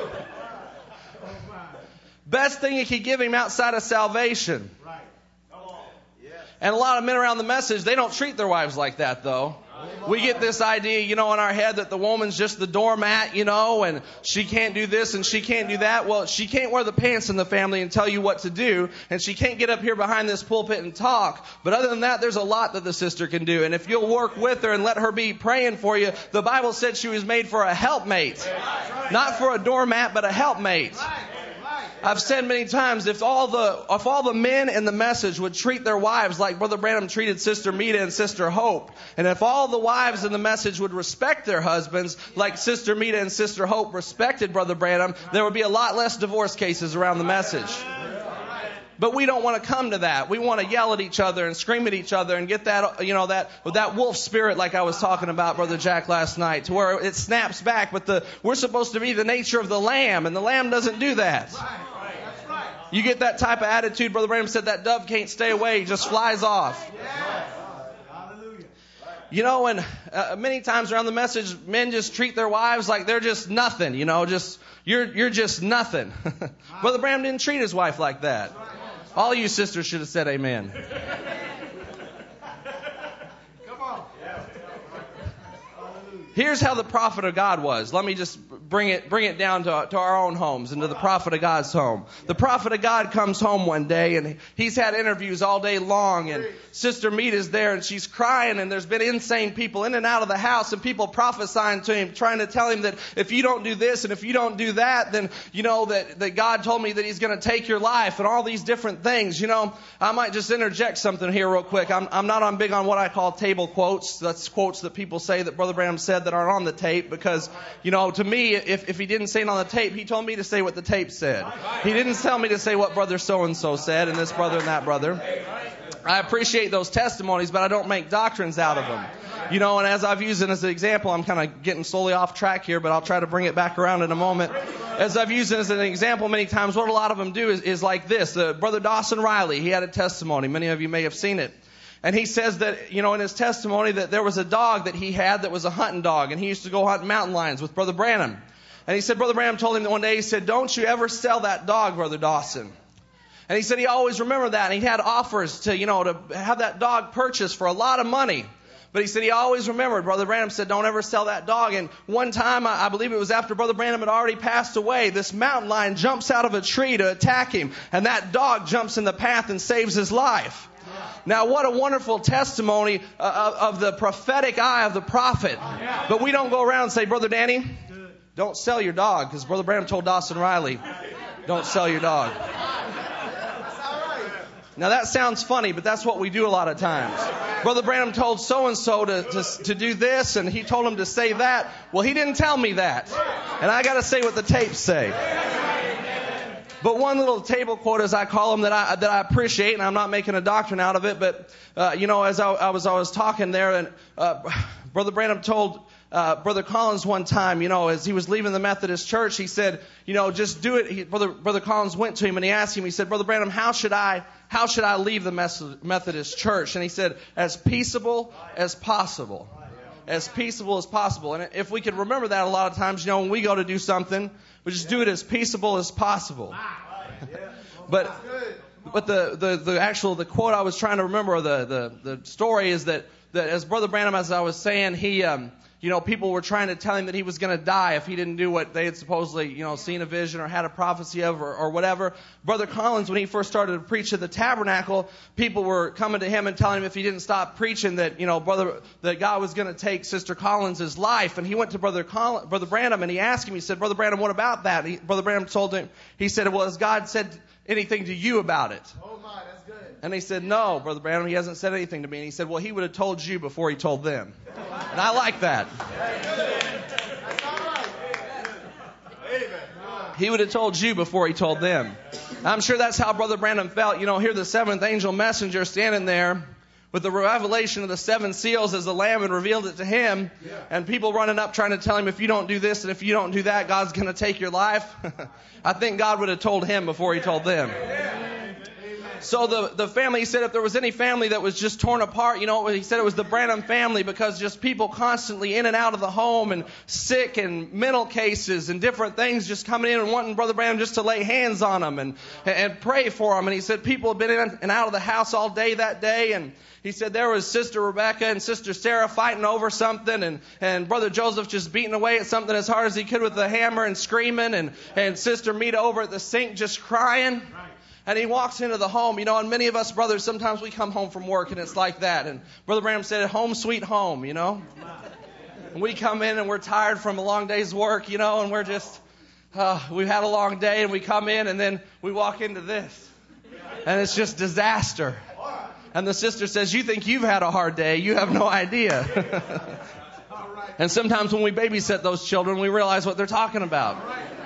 Best thing he could give him outside of salvation. And a lot of men around the message, they don't treat their wives like that, though. We get this idea, you know, in our head that the woman's just the doormat, you know, and she can't do this and she can't do that. Well, she can't wear the pants in the family and tell you what to do, and she can't get up here behind this pulpit and talk. But other than that, there's a lot that the sister can do. And if you'll work with her and let her be praying for you, the Bible said she was made for a helpmate. Not for a doormat, but a helpmate. I've said many times, if all the if all the men in the message would treat their wives like Brother Branham treated Sister Mita and Sister Hope, and if all the wives in the message would respect their husbands like Sister Mita and Sister Hope respected Brother Branham, there would be a lot less divorce cases around the message. But we don't want to come to that. We want to yell at each other and scream at each other and get that, you know, that that wolf spirit like I was talking about, Brother Jack, last night, to where it snaps back. But the we're supposed to be the nature of the lamb, and the lamb doesn't do that. You get that type of attitude, Brother Branham said, that dove can't stay away, just flies off. You know, and uh, many times around the message, men just treat their wives like they're just nothing, you know, just, you're you're just nothing. Brother Branham didn't treat his wife like that. All you sisters should have said amen. Come on. Here's how the prophet of God was. Let me just bring it bring it down to, to our own homes and to the prophet of God's home. The prophet of God comes home one day, and he's had interviews all day long, and Sister Mita's there, and she's crying, and there's been insane people in and out of the house, and people prophesying to him, trying to tell him that if you don't do this and if you don't do that, then, you know, that, that God told me that he's going to take your life, and all these different things. You know, I might just interject something here real quick. I'm, I'm not on big on what I call table quotes. That's quotes that people say that Brother Branham said that aren't on the tape, because, you know, to me, if, if he didn't say it on the tape, he told me to say what the tape said. He didn't tell me to say what brother so-and-so said and this brother and that brother. I appreciate those testimonies, but I don't make doctrines out of them. You know, and as I've used it as an example, I'm kind of getting slowly off track here, but I'll try to bring it back around in a moment. As I've used it as an example many times, what a lot of them do is, is like this. Uh, Brother Dawson Riley, he had a testimony. Many of you may have seen it. And he says that, you know, in his testimony that there was a dog that he had that was a hunting dog, and he used to go hunt mountain lions with Brother Branham. And he said, Brother Branham told him that one day, he said, don't you ever sell that dog, Brother Dawson. And he said he always remembered that, and he had offers to, you know, to have that dog purchased for a lot of money. But he said he always remembered. Brother Branham said, don't ever sell that dog. And one time, I believe it was after Brother Branham had already passed away, this mountain lion jumps out of a tree to attack him, and that dog jumps in the path and saves his life. Now, what a wonderful testimony uh, of the prophetic eye of the prophet. But we don't go around and say, Brother Danny, don't sell your dog, because Brother Branham told Dawson Riley, don't sell your dog. Now, that sounds funny, but that's what we do a lot of times. Brother Branham told so-and-so to, to, to do this, and he told him to say that. Well, he didn't tell me that. And I got to say what the tapes say. But one little table quote, as I call them, that I that I appreciate, and I'm not making a doctrine out of it, but uh, you know, as I, I was I was talking there, and uh, Brother Branham told uh, Brother Collins one time, you know, as he was leaving the Methodist Church, he said, you know, just do it. He, Brother Brother Collins went to him and he asked him, he said, Brother Branham, how should I how should I leave the Methodist Church? And he said, as peaceable as possible. As peaceable as possible. And if we can remember that a lot of times, you know, when we go to do something, we just do it as peaceable as possible. But but the, the, the actual the quote I was trying to remember, or the, the, the story is that, that as Brother Branham, as I was saying, he um you know, people were trying to tell him that he was going to die if he didn't do what they had supposedly, you know, seen a vision or had a prophecy of, or, or whatever. Brother Collins, when he first started to preach at the tabernacle, people were coming to him and telling him if he didn't stop preaching that, you know, brother, that God was going to take Sister Collins' life. And he went to Brother Collins, Brother Branham, and he asked him, he said, Brother Branham, what about that? And he, Brother Branham told him, he said, well, has God said anything to you about it? Oh my, that's good. And he said, no, Brother Branham, he hasn't said anything to me. And he said, well, he would have told you before he told them. And I like that. He would have told you before he told them. I'm sure that's how Brother Branham felt. You know, here the seventh angel messenger standing there with the revelation of the seven seals as the Lamb had revealed it to him. And people running up trying to tell him, if you don't do this and if you don't do that, God's going to take your life. I think God would have told him before he told them. So the, the family, he said if there was any family that was just torn apart, you know, he said it was the Branham family, because just people constantly in and out of the home and sick and mental cases and different things just coming in and wanting Brother Branham just to lay hands on them and, and pray for them. And he said people had been in and out of the house all day that day. And he said there was Sister Rebecca and Sister Sarah fighting over something, and, and Brother Joseph just beating away at something as hard as he could with the hammer and screaming, and, and Sister Mita over at the sink just crying. And he walks into the home, you know, and many of us brothers, sometimes we come home from work and it's like that. And Brother Branham said, home sweet home, you know. And we come in and we're tired from a long day's work, you know, and we're just, uh, we've had a long day, and we come in and then we walk into this. And it's just disaster. And the sister says, you think you've had a hard day. You have no idea. And sometimes when we babysit those children, we realize what they're talking about.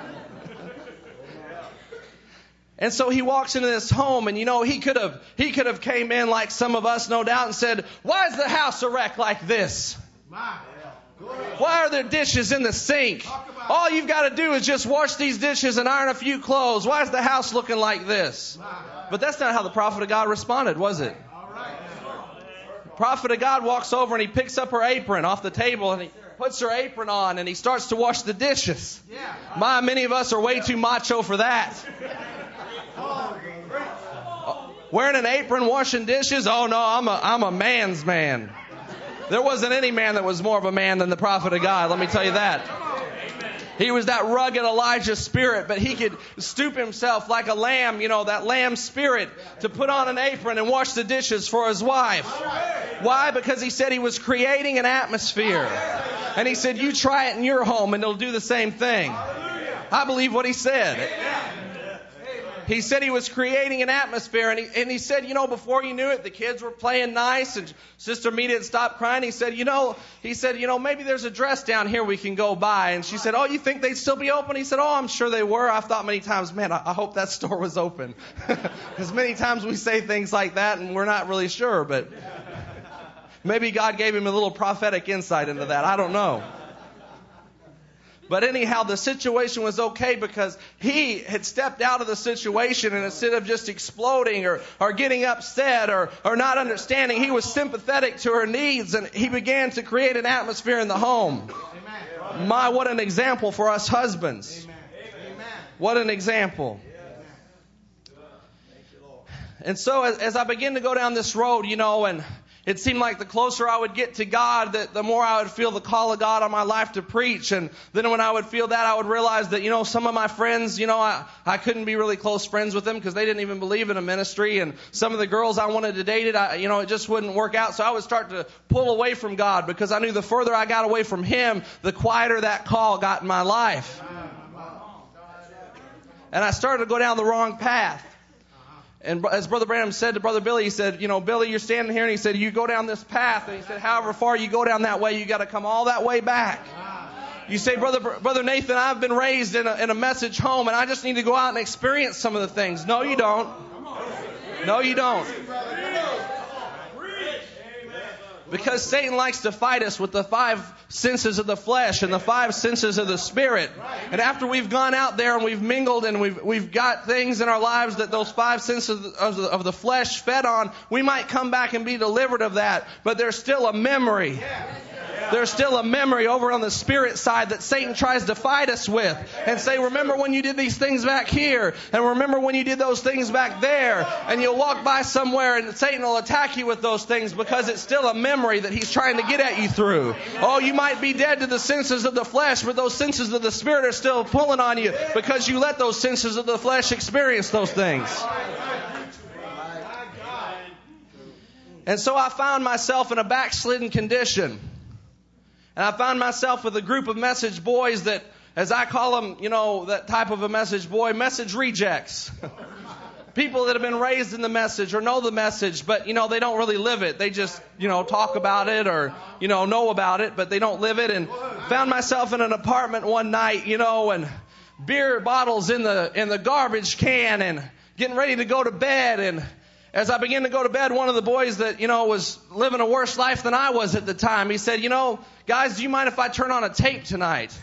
And so he walks into this home, and you know, he could have he could have came in like some of us, no doubt, and said, why is the house a wreck like this? Why are there dishes in the sink? All you've got to do is just wash these dishes and iron a few clothes. Why is the house looking like this? But that's not how the prophet of God responded, was it? The prophet of God walks over and he picks up her apron off the table, and he puts her apron on, and he starts to wash the dishes. My, many of us are way too macho for that. Wearing an apron, washing dishes? Oh no, I'm a I'm a man's man. There wasn't any man that was more of a man than the prophet of God, let me tell you that. He was that rugged Elijah spirit, but he could stoop himself like a lamb, you know, that lamb spirit, to put on an apron and wash the dishes for his wife. Why? Because he said he was creating an atmosphere. And he said, you try it in your home and it'll do the same thing. I believe what he said. He said he was creating an atmosphere, and he, and he said, you know, before he knew it, the kids were playing nice, and Sister Mita had stopped crying. He said, you know, he said, you know, maybe there's a dress down here we can go buy. And she said, oh, you think they'd still be open? He said, oh, I'm sure they were. I've thought many times, man, I, I hope that store was open. Because many times we say things like that, and we're not really sure, but maybe God gave him a little prophetic insight into that. I don't know. But anyhow, the situation was okay because he had stepped out of the situation, and instead of just exploding or, or getting upset or, or not understanding, he was sympathetic to her needs, and he began to create an atmosphere in the home. Amen. My, what an example for us husbands. Amen. What an example. And so as, as I began to go down this road, you know, and it seemed like the closer I would get to God, that the more I would feel the call of God on my life to preach. And then when I would feel that, I would realize that, you know, some of my friends, you know, I, I couldn't be really close friends with them because they didn't even believe in a ministry. And some of the girls I wanted to date, it, I, you know, it just wouldn't work out. So I would start to pull away from God because I knew the further I got away from Him, the quieter that call got in my life. And I started to go down the wrong path. And as Brother Branham said to Brother Billy, he said, you know, Billy, you're standing here, and he said, you go down this path. And he said, however far you go down that way, you got to come all that way back. You say, Brother Brother Nathan, I've been raised in a, in a message home, and I just need to go out and experience some of the things. No, you don't. No, you don't. Because Satan likes to fight us with the five senses of the flesh and the five senses of the spirit. And after we've gone out there and we've mingled and we've we've got things in our lives that those five senses of the, of the flesh fed on, we might come back and be delivered of that. But there's still a memory. There's still a memory over on the spirit side that Satan tries to fight us with and say, remember when you did these things back here, and remember when you did those things back there, and you'll walk by somewhere and Satan will attack you with those things because it's still a memory that he's trying to get at you through. Oh, you might be dead to the senses of the flesh, but those senses of the spirit are still pulling on you because you let those senses of the flesh experience those things. And so I found myself in a backslidden condition. And I found myself with a group of message boys that, as I call them, you know, that type of a message boy, message rejects. People that have been raised in the message or know the message, but, you know, they don't really live it. They just, you know, talk about it or, you know, know about it, but they don't live it. And found myself in an apartment one night, you know, and beer bottles in the in the garbage can and getting ready to go to bed. And as I began to go to bed, one of the boys that, you know, was living a worse life than I was at the time, he said, you know, guys, do you mind if I turn on a tape tonight?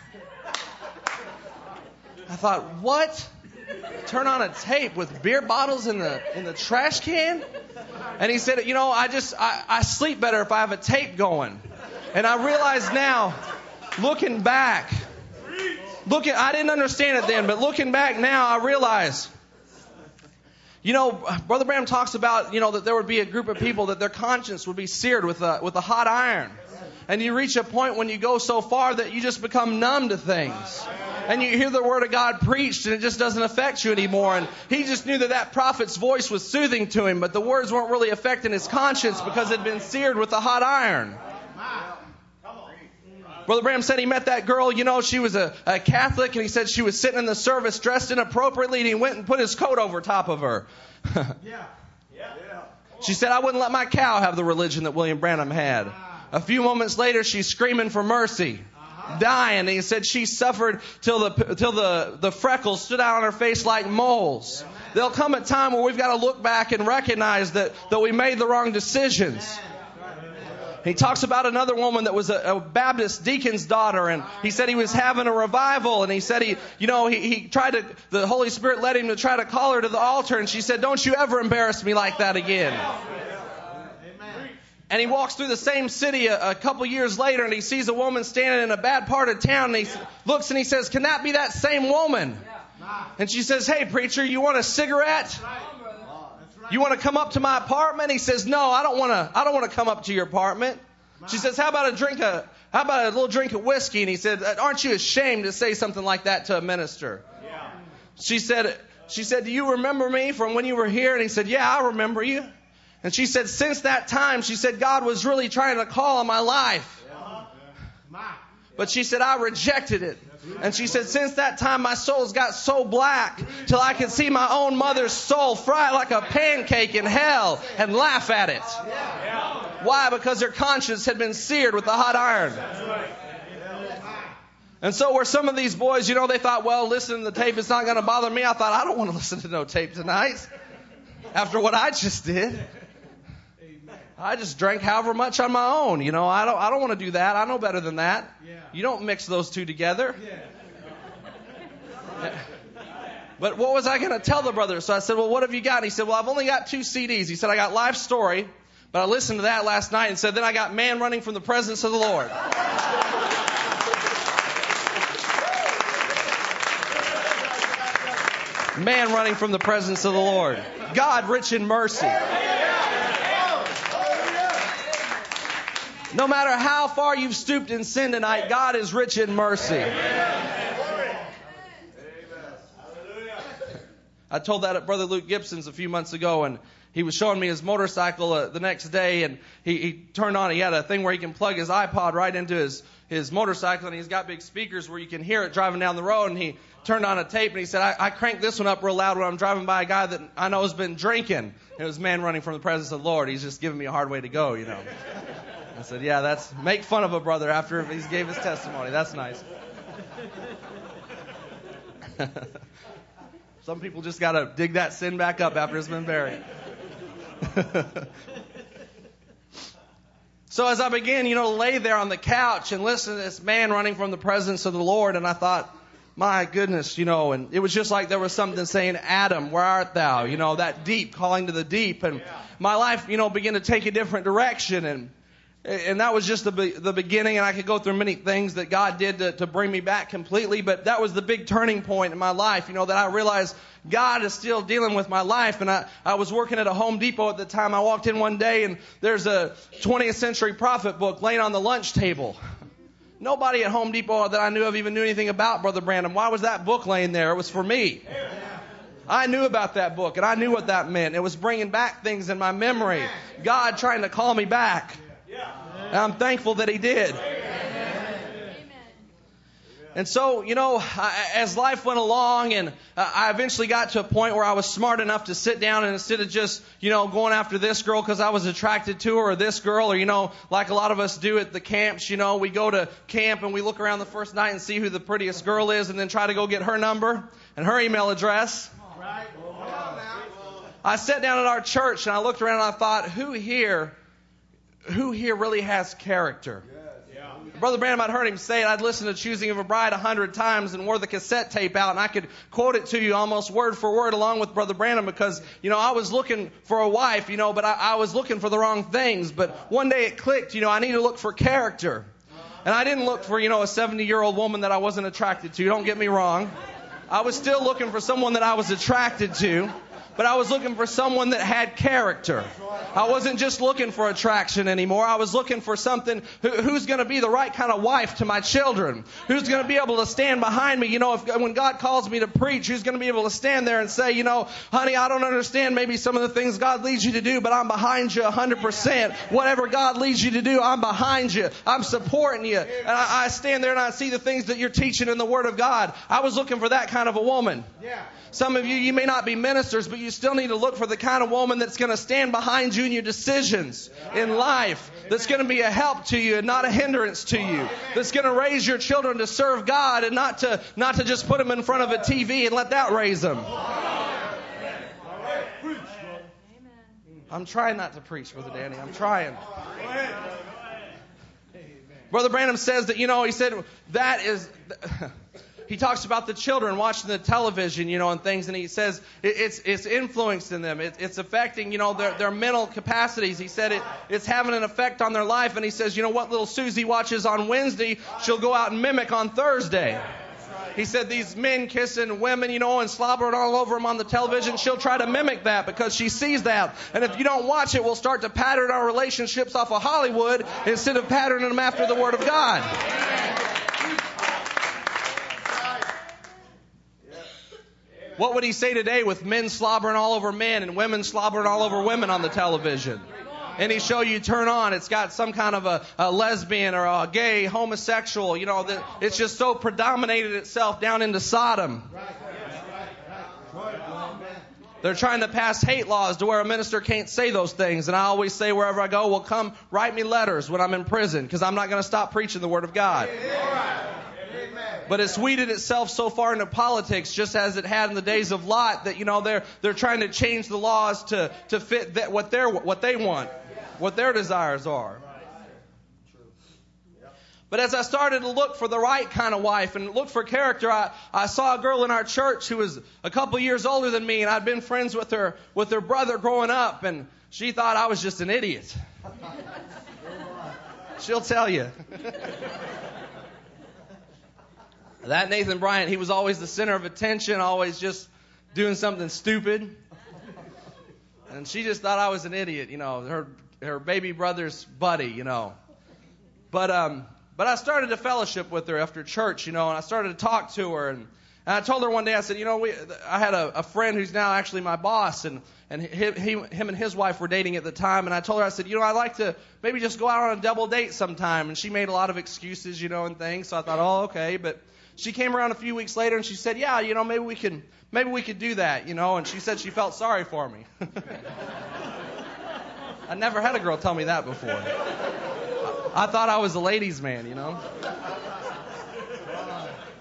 I thought, what? Turn on a tape with beer bottles in the in the trash can? And he said, you know, I just, I, I sleep better if I have a tape going. And I realize now, looking back, looking, I didn't understand it then, but looking back now, I realize, you know, Brother Branham talks about, you know, that there would be a group of people that their conscience would be seared with a, with a hot iron. And you reach a point when you go so far that you just become numb to things. And you hear the Word of God preached and it just doesn't affect you anymore. And he just knew that that prophet's voice was soothing to him, but the words weren't really affecting his conscience because it had been seared with a hot iron. Brother Branham said he met that girl, you know, she was a, a Catholic, and he said she was sitting in the service dressed inappropriately, and he went and put his coat over top of her. Yeah. She said, I wouldn't let my cow have the religion that William Branham had. A few moments later, she's screaming for mercy, dying. And he said she suffered till the till the, the freckles stood out on her face like moles. There'll come a time where we've got to look back and recognize that, that we made the wrong decisions. He talks about another woman that was a, a Baptist deacon's daughter, and he said he was having a revival, and he said he, you know, he, he tried to, the Holy Spirit led him to try to call her to the altar, and she said, don't you ever embarrass me like that again. And he walks through the same city a, a couple years later, and he sees a woman standing in a bad part of town, and he looks and he says, can that be that same woman? And she says, hey, preacher, you want a cigarette? You want to come up to my apartment? He says, no, I don't want to, I don't want to come up to your apartment. She says, how about a drink of, how about a little drink of whiskey? And he said, aren't you ashamed to say something like that to a minister? Yeah. She said, she said, do you remember me from when you were here? And he said, yeah, I remember you. And she said, since that time, she said, God was really trying to call on my life. But she said, I rejected it. And she said, since that time, my soul's got so black till I can see my own mother's soul fry like a pancake in hell and laugh at it. Why? Because her conscience had been seared with the hot iron. And so were some of these boys, you know, they thought, well, listening to the tape is not going to bother me. I thought, I don't want to listen to no tape tonight after what I just did. I just drank however much on my own. You know, I don't I don't want to do that. I know better than that. Yeah. You don't mix those two together. Yeah. But what was I going to tell the brother? So I said, well, what have you got? And he said, well, I've only got two C Ds. He said, I got Life Story, but I listened to that last night and said, then I got Man Running from the Presence of the Lord. Man Running from the Presence of the Lord. God rich in mercy. No matter how far you've stooped in sin tonight, God is rich in mercy. I told that at Brother Luke Gibson's a few months ago, and he was showing me his motorcycle uh, the next day, and he, he turned on, he had a thing where he can plug his iPod right into his, his motorcycle, and he's got big speakers where you can hear it driving down the road, and he turned on a tape, and he said, I, I cranked this one up real loud when I'm driving by a guy that I know has been drinking. It was Man Running from the Presence of the Lord. He's just giving me a hard way to go, you know. I said, yeah, that's, make fun of a brother after he gave his testimony. That's nice. Some people just got to dig that sin back up after it's been buried. So as I began, you know, to lay there on the couch and listen to this man running from the presence of the Lord, and I thought, my goodness, you know, and it was just like there was something saying, Adam, where art thou? You know, that deep, calling to the deep. And my life, you know, began to take a different direction. And and that was just the the beginning. And I could go through many things that God did to, to bring me back completely. But that was the big turning point in my life, you know, that I realized God is still dealing with my life. And I, I was working at a Home Depot at the time. I walked in one day, and there's a twentieth century prophet book laying on the lunch table. Nobody at Home Depot that I knew of even knew anything about Brother Branham. Why was that book laying there? It was for me. I knew about that book, and I knew what that meant. It was bringing back things in my memory. God trying to call me back. And I'm thankful that He did. And so, you know, as life went along, and I eventually got to a point where I was smart enough to sit down, and instead of just, you know, going after this girl because I was attracted to her, or this girl, or, you know, like a lot of us do at the camps, you know, we go to camp and we look around the first night and see who the prettiest girl is, and then try to go get her number and her email address. I sat down at our church and I looked around and I thought, who here, who here really has character? Brother Branham, I'd heard him say it. I'd listened to Choosing of a Bride a hundred times and wore the cassette tape out, and I could quote it to you almost word for word along with Brother Branham because, you know, I was looking for a wife, you know, but I, I was looking for the wrong things. But one day it clicked, you know, I need to look for character. And I didn't look for, you know, a seventy-year-old woman that I wasn't attracted to. Don't get me wrong. I was still looking for someone that I was attracted to. But I was looking for someone that had character. I wasn't just looking for attraction anymore. I was looking for something who, who's going to be the right kind of wife to my children. Who's going to be able to stand behind me. You know, if when God calls me to preach, who's going to be able to stand there and say, you know, honey, I don't understand maybe some of the things God leads you to do, but I'm behind you one hundred percent. Whatever God leads you to do, I'm behind you. I'm supporting you. And I, I stand there and I see the things that you're teaching in the Word of God. I was looking for that kind of a woman. Yeah. Some of you, you may not be ministers, but you still need to look for the kind of woman that's going to stand behind you in your decisions in life, that's going to be a help to you and not a hindrance to you, that's going to raise your children to serve God and not to not to just put them in front of a T V and let that raise them. I'm trying not to preach, Brother Danny. I'm trying. Brother Branham says that, you know, he said that is... He talks about the children watching the television, you know, and things, and he says it, it's it's influencing them. It, it's affecting, you know, their their mental capacities. He said it it's having an effect on their life, and he says, you know, what little Susie watches on Wednesday, she'll go out and mimic on Thursday. He said these men kissing women, you know, and slobbering all over them on the television, she'll try to mimic that because she sees that. And if you don't watch it, we'll start to pattern our relationships off of Hollywood instead of patterning them after the Word of God. What would he say today with men slobbering all over men and women slobbering all over women on the television? Any show you turn on, it's got some kind of a, a lesbian or a gay, homosexual, you know, that it's just so predominated itself down into Sodom. They're trying to pass hate laws to where a minister can't say those things. And I always say wherever I go, well, come write me letters when I'm in prison because I'm not going to stop preaching the Word of God. But it's weeded itself so far into politics, just as it had in the days of Lot, that, you know, they're they're trying to change the laws to to fit that, what they're what they want, what their desires are. But as I started to look for the right kind of wife and look for character, I, I saw a girl in our church who was a couple years older than me, and I'd been friends with her with her brother growing up, and she thought I was just an idiot. She'll tell you. That Nathan Bryant, he was always the center of attention, always just doing something stupid. And she just thought I was an idiot, you know, her her baby brother's buddy, you know. But um, but I started to fellowship with her after church, you know, and I started to talk to her. And, and I told her one day, I said, you know, we, I had a, a friend who's now actually my boss, and, and he, he, him and his wife were dating at the time. And I told her, I said, you know, I'd like to maybe just go out on a double date sometime. And she made a lot of excuses, you know, and things. So I thought, oh, okay, but... She came around a few weeks later and she said, yeah, you know, maybe we can, maybe we could do that, you know. And she said she felt sorry for me. I never had a girl tell me that before. I, I thought I was a ladies' man, you know.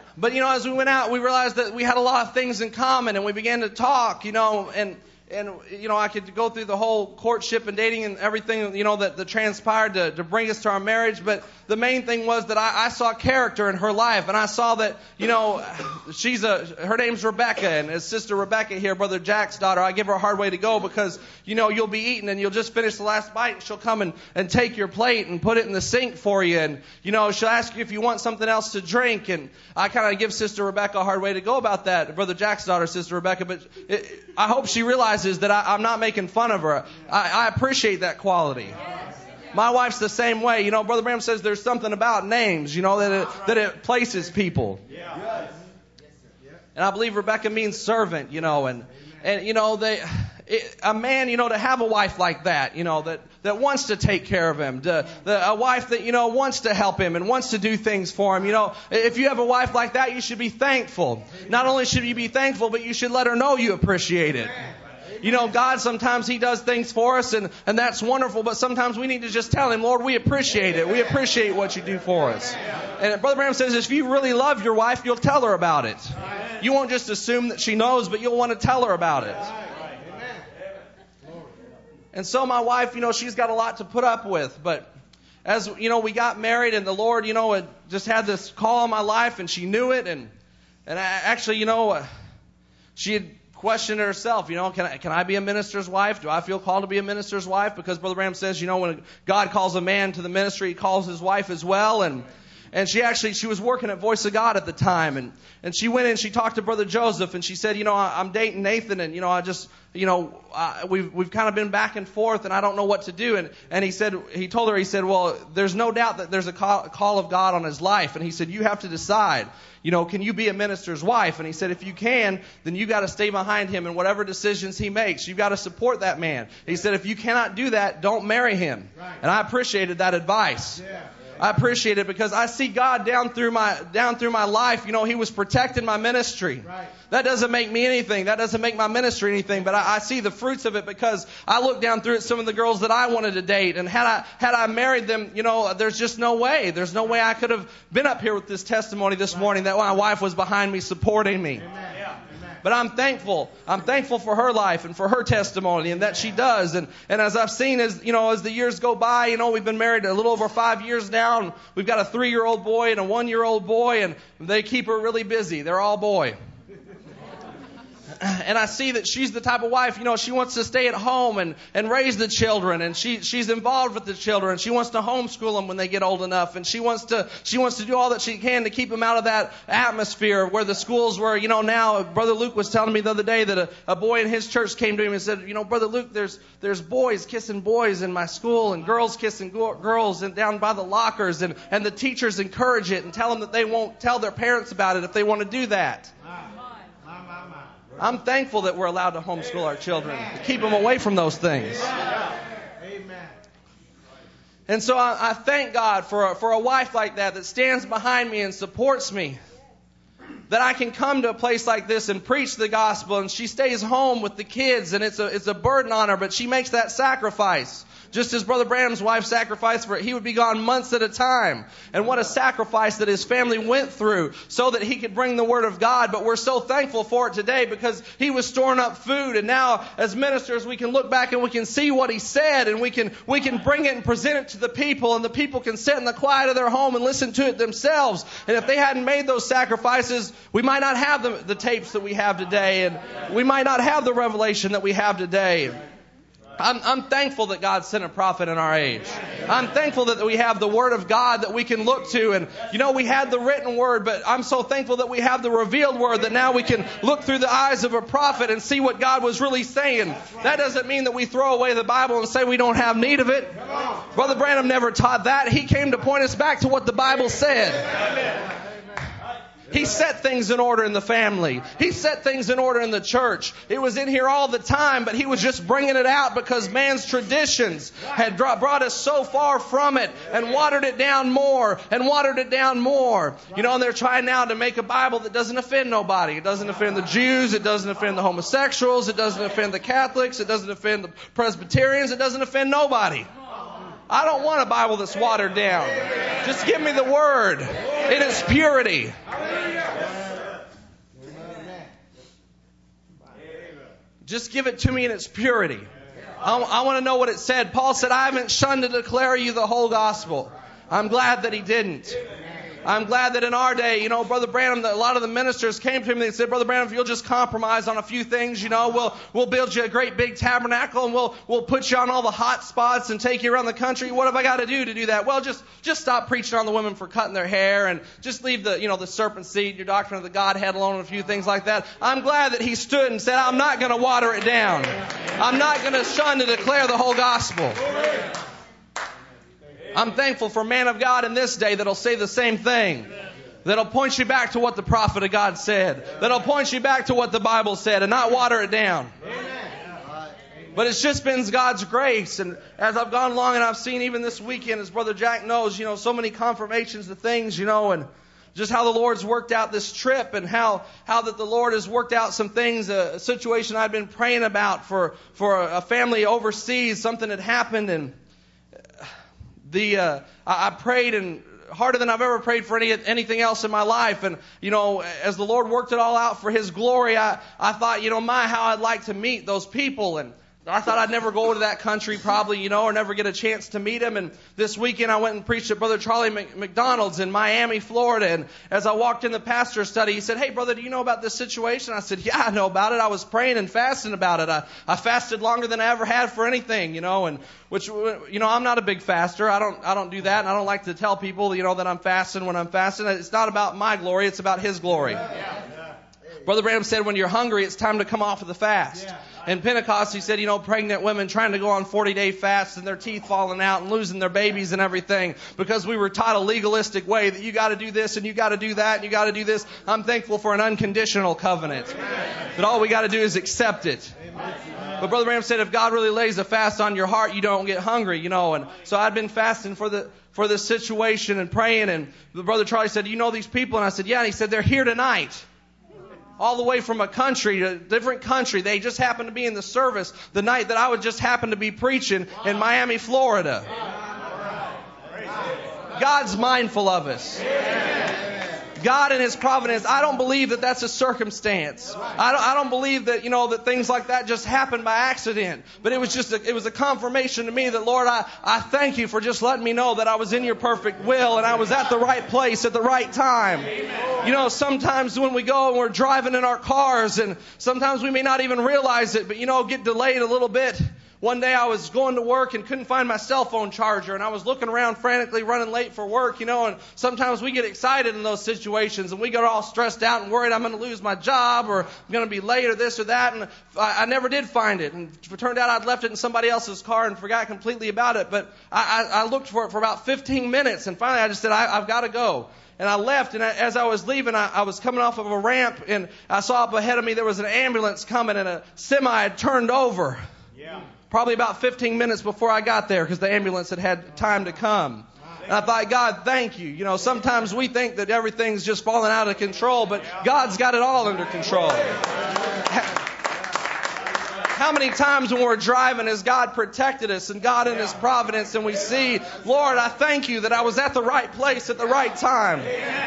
but, you know, as we went out, we realized that we had a lot of things in common, and we began to talk, you know, and, and you know, I could go through the whole courtship and dating and everything, you know, that, that transpired to, to bring us to our marriage. But the main thing was that I, I saw character in her life, and I saw that, you know, she's a, her name's Rebecca, and as Sister Rebecca here, Brother Jack's daughter, I give her a hard way to go because, you know, you'll be eating and you'll just finish the last bite, and she'll come and, and take your plate and put it in the sink for you, and, you know, she'll ask you if you want something else to drink, and I kind of give Sister Rebecca a hard way to go about that, Brother Jack's daughter, Sister Rebecca, but it, I hope she realizes that I, I'm not making fun of her. I, I appreciate that quality. My wife's the same way. You know, Brother Branham says there's something about names, you know, that it, that it places people. And I believe Rebecca means servant, you know, and, and you know, they, it, a man, you know, to have a wife like that, you know, that, that wants to take care of him, to, the, a wife that, you know, wants to help him and wants to do things for him. You know, if you have a wife like that, you should be thankful. Not only should you be thankful, but you should let her know you appreciate it. You know, God, sometimes He does things for us, and, and that's wonderful, but sometimes we need to just tell Him, Lord, we appreciate it. We appreciate what you do for us. And Brother Branham says, if you really love your wife, you'll tell her about it. You won't just assume that she knows, but you'll want to tell her about it. And so my wife, you know, she's got a lot to put up with, but as, you know, we got married, and the Lord, you know, had just had this call on my life, and she knew it, and, and I, actually, you know, uh, she had questioned herself, you know, can I, can I be a minister's wife? Do I feel called to be a minister's wife? Because Brother Branham says, you know, when God calls a man to the ministry, He calls his wife as well. And and she actually, she was working at Voice of God at the time. And, and she went in, she talked to Brother Joseph, and she said, you know, I, I'm dating Nathan, and, you know, I just, you know, uh, we've we've kind of been back and forth, and I don't know what to do. And, and he said, he told her, he said, well, there's no doubt that there's a call, call of God on his life. And he said, you have to decide. You know, can you be a minister's wife? And he said, if you can, then you got to stay behind him in whatever decisions he makes. You've got to support that man. He said, if you cannot do that, don't marry him. Right. And I appreciated that advice. Yeah. I appreciate it because I see God down through my down through my life. You know, He was protecting my ministry. Right. That doesn't make me anything. That doesn't make my ministry anything. But I, I see the fruits of it because I look down through at some of the girls that I wanted to date. And had I had I married them, you know, there's just no way. There's no way I could have been up here with this testimony this morning that my wife was behind me, supporting me. Amen. But I'm thankful. I'm thankful for her life and for her testimony and that she does. And, and as I've seen, as you know, as the years go by, you know, we've been married a little over five years now. And we've got a three-year-old boy and a one-year-old boy, and they keep her really busy. They're all boy. And I see that she's the type of wife, you know, she wants to stay at home and, and raise the children, and she she's involved with the children. She wants to homeschool them when they get old enough, and she wants to she wants to do all that she can to keep them out of that atmosphere where the schools were, you know, now Brother Luke was telling me the other day that a, a boy in his church came to him and said, you know, Brother Luke, there's there's boys kissing boys in my school and girls kissing go- girls and down by the lockers, and, and the teachers encourage it and tell them that they won't tell their parents about it if they want to do that. I'm thankful that we're allowed to homeschool our children, to keep them away from those things. Amen. And so I, I thank God for a, for a wife like that that stands behind me and supports me, that I can come to a place like this and preach the gospel, and she stays home with the kids, and it's a it's a burden on her, but she makes that sacrifice. Just as Brother Branham's wife sacrificed for it, he would be gone months at a time. And what a sacrifice that his family went through so that he could bring the Word of God. But we're so thankful for it today because he was storing up food. And now as ministers, we can look back and we can see what he said. And we can we can bring it and present it to the people. And the people can sit in the quiet of their home and listen to it themselves. And if they hadn't made those sacrifices, we might not have the, the tapes that we have today. And we might not have the revelation that we have today. I'm, I'm thankful that God sent a prophet in our age. I'm thankful that we have the Word of God that we can look to. And, you know, we had the written Word, but I'm so thankful that we have the revealed Word that now we can look through the eyes of a prophet and see what God was really saying. That doesn't mean that we throw away the Bible and say we don't have need of it. Brother Branham never taught that. He came to point us back to what the Bible said. He set things in order in the family. He set things in order in the church. It was in here all the time, but he was just bringing it out because man's traditions had brought us so far from it and watered it down more and watered it down more. You know, and they're trying now to make a Bible that doesn't offend nobody. It doesn't offend the Jews. It doesn't offend the homosexuals. It doesn't offend the Catholics. It doesn't offend the Presbyterians. It doesn't offend nobody. I don't want a Bible that's watered down. Just give me the Word. in its purity. Just give it to me in its purity. I, I want to know what it said. Paul said, I haven't shunned to declare you the whole gospel. I'm glad that he didn't. I'm glad that in our day, you know, Brother Branham, a lot of the ministers came to him and they said, Brother Branham, if you'll just compromise on a few things, you know, we'll we'll build you a great big tabernacle and we'll we'll put you on all the hot spots and take you around the country. What have I got to do to do that? Well, just just stop preaching on the women for cutting their hair and just leave the, you know, the serpent seed, your doctrine of the Godhead alone and a few things like that. I'm glad that he stood and said, I'm not going to water it down. I'm not going to shun to declare the whole gospel. I'm thankful for a man of God in this day that'll say the same thing. That'll point you back to what the prophet of God said. That'll point you back to what the Bible said and not water it down. But it's just been God's grace. And as I've gone along and I've seen even this weekend, as Brother Jack knows, you know, so many confirmations of things, you know, and just how the Lord's worked out this trip and how, how that the Lord has worked out some things, a, a situation I'd been praying about for, for a family overseas, something had happened and The uh, I, I prayed and harder than I've ever prayed for any anything else in my life. And, you know, as the Lord worked it all out for His glory, I, I thought, you know, my, how I'd like to meet those people. And I thought I'd never go to that country probably, you know, or never get a chance to meet him. And this weekend I went and preached at Brother Charlie McDonald's in Miami, Florida. And as I walked in the pastor's study, he said, hey, brother, do you know about this situation? I said, yeah, I know about it. I was praying and fasting about it. I, I fasted longer than I ever had for anything, you know, and which, you know, I'm not a big faster. I don't, I don't do that. And I don't like to tell people, you know, that I'm fasting when I'm fasting. It's not about my glory. It's about His glory. Yeah. Brother Branham said, when you're hungry, it's time to come off of the fast. Yeah. In Pentecost, he said, you know, pregnant women trying to go on forty-day fasts and their teeth falling out and losing their babies and everything because we were taught a legalistic way that you got to do this and you got to do that and you got to do this. I'm thankful for an unconditional covenant. But all we got to do is accept it. But Brother Branham said, if God really lays a fast on your heart, you don't get hungry, you know. And so I'd been fasting for the for this situation and praying. And Brother Charlie said, do you know these people? And I said, yeah. And he said, they're here tonight. All the way from a country, a different country. They just happened to be in the service the night that I would just happen to be preaching in Miami, Florida. God's mindful of us. God in His providence. I don't believe that that's a circumstance. I don't, I don't believe that, you know, that things like that just happen by accident. But it was just a, it was a confirmation to me that, Lord, I, I thank you for just letting me know that I was in your perfect will and I was at the right place at the right time. Amen. You know, sometimes when we go and we're driving in our cars and sometimes we may not even realize it, but, you know, get delayed a little bit. One day I was going to work and couldn't find my cell phone charger, and I was looking around frantically running late for work, you know, and sometimes we get excited in those situations and we get all stressed out and worried I'm going to lose my job or I'm going to be late or this or that, and I, I never did find it. And it turned out I'd left it in somebody else's car and forgot completely about it, but I, I, I looked for it for about fifteen minutes, and finally I just said, I, I've got to go. And I left, and as I was leaving, I, I was coming off of a ramp, and I saw up ahead of me there was an ambulance coming, and a semi had turned over. Yeah. Probably about fifteen minutes before I got there because the ambulance had had time to come. And I thought, God, thank you. You know, sometimes we think that everything's just falling out of control, but God's got it all under control. How many times when we're driving has God protected us and God in His providence and we see, Lord, I thank you that I was at the right place at the right time.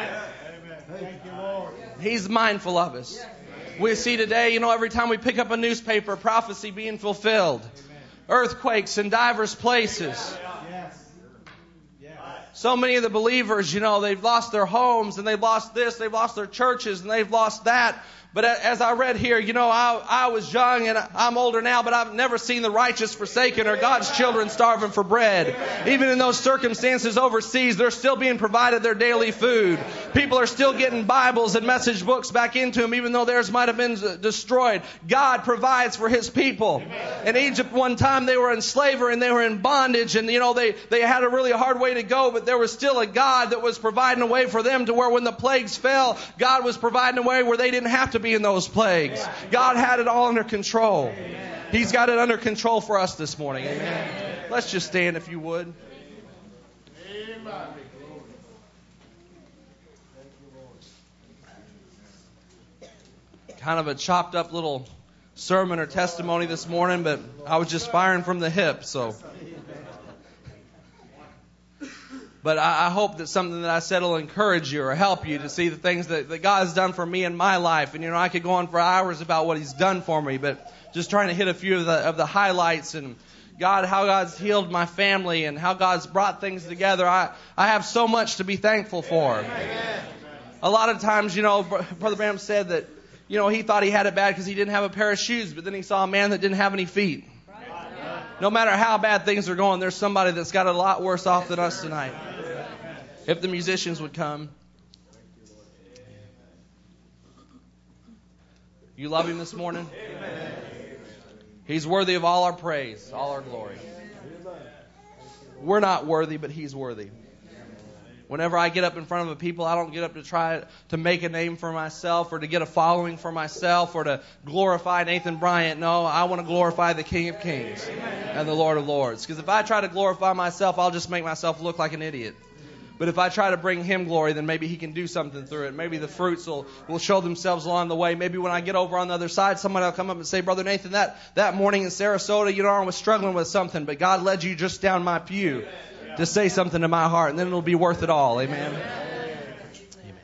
He's mindful of us. We see today, you know, every time we pick up a newspaper, prophecy being fulfilled. Earthquakes in diverse places. So many of the believers, you know, they've lost their homes and they've lost this, they've lost their churches and they've lost that. But as I read here, you know, I, I was young and I'm older now, but I've never seen the righteous forsaken or God's children starving for bread. Even in those circumstances overseas, they're still being provided their daily food. People are still getting Bibles and message books back into them, even though theirs might have been destroyed. God provides for His people. In Egypt one time, they were in slavery and they were in bondage, and, you know, they, they had a really hard way to go, but there was still a God that was providing a way for them to where when the plagues fell, God was providing a way where they didn't have to be in those plagues. God had it all under control. He's got it under control for us this morning. Amen. Let's just stand if you would. Kind of a chopped up little sermon or testimony this morning, but I was just firing from the hip, so. But I, I hope that something that I said will encourage you or help you to see the things that, that God has done for me in my life. And, you know, I could go on for hours about what He's done for me, but just trying to hit a few of the, of the highlights and God, how God's healed my family and how God's brought things together. I, I have so much to be thankful for. Amen. A lot of times, you know, Brother Branham said that, you know, he thought he had it bad because he didn't have a pair of shoes, but then he saw a man that didn't have any feet. No matter how bad things are going, there's somebody that's got a lot worse off than us tonight. If the musicians would come. You love Him this morning? He's worthy of all our praise, all our glory. We're not worthy, but He's worthy. Whenever I get up in front of a people, I don't get up to try to make a name for myself or to get a following for myself or to glorify Nathan Bryant. No, I want to glorify the King of Kings and the Lord of Lords. Because if I try to glorify myself, I'll just make myself look like an idiot. But if I try to bring Him glory, then maybe He can do something through it. Maybe the fruits will, will show themselves along the way. Maybe when I get over on the other side, somebody will come up and say, Brother Nathan, that, that morning in Sarasota, you know, I was struggling with something, but God led you just down my pew to say something to my heart, and then it'll be worth it all. Amen. Amen.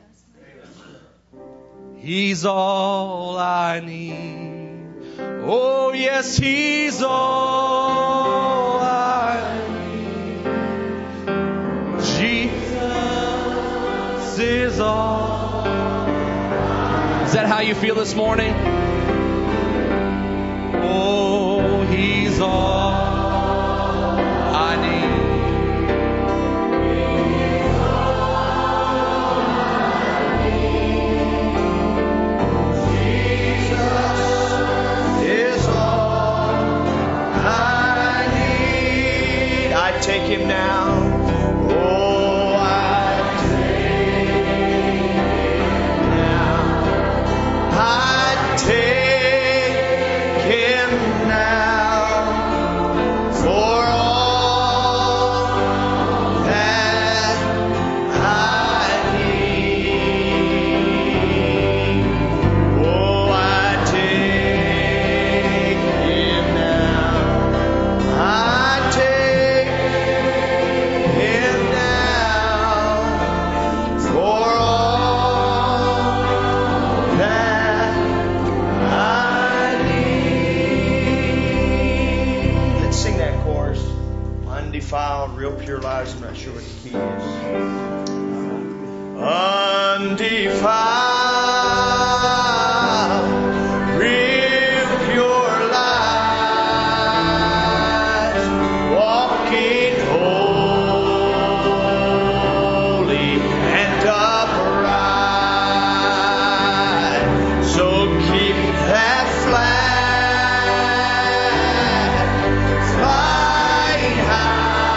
He's all I need. Oh, yes, He's all I need. Jesus is all. Is that how you feel this morning? Oh, He's all I need. Jesus is all I need. I take Him now. Real pure lives. I'm not sure what the key is. Undefiled, real pure lives, walking holy and upright. So keep that flag flying high.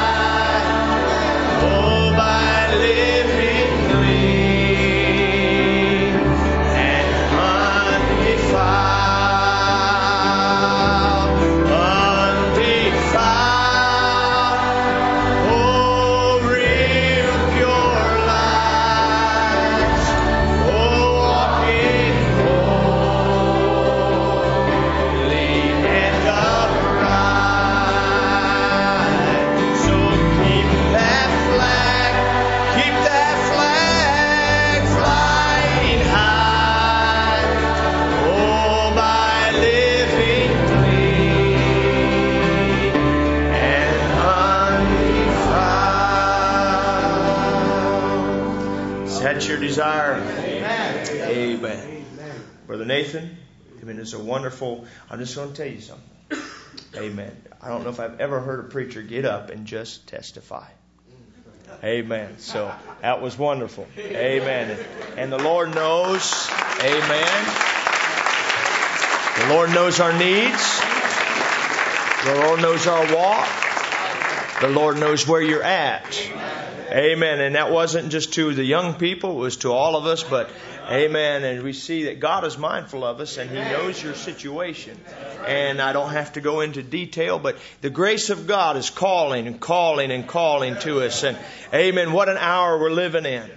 Your desire. Amen. Amen. Brother Nathan, I mean, it's a wonderful, I'm just going to tell you something. Amen. I don't know if I've ever heard a preacher get up and just testify. Amen. So that was wonderful. Amen. And the Lord knows. Amen. The Lord knows our needs. The Lord knows our walk. The Lord knows where you're at. Amen. And that wasn't just to the young people, it was to all of us. But amen. And we see that God is mindful of us and He knows your situation. And I don't have to go into detail, but the grace of God is calling and calling and calling to us. And amen. What an hour we're living in.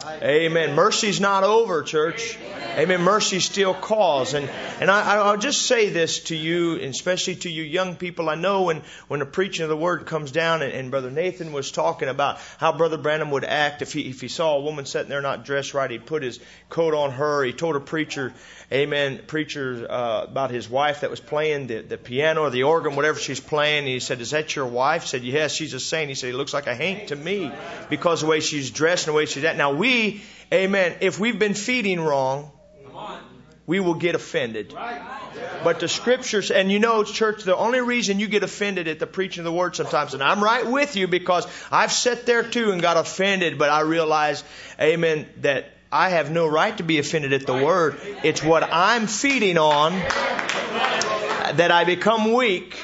Amen. Mercy's not over, church. Amen. Mercy still calls. And and I, I'll just say this to you, and especially to you young people. I know when, when the preaching of the Word comes down, and, and Brother Nathan was talking about how Brother Branham would act if he if he saw a woman sitting there not dressed right, he'd put his coat on her. He told a preacher, amen, preacher uh, about his wife that was playing the, the piano or the organ, whatever she's playing. And he said, "Is that your wife?" He said, "Yes, she's a saint." He said, "It looks like a hank to me because of the way she's dressed and the way she's at." Now we, amen, if we've been feeding wrong, we will get offended. But the Scriptures, and you know, church, the only reason you get offended at the preaching of the Word sometimes, and I'm right with you because I've sat there too and got offended, but I realize, amen, that I have no right to be offended at the Word. It's what I'm feeding on that I become weak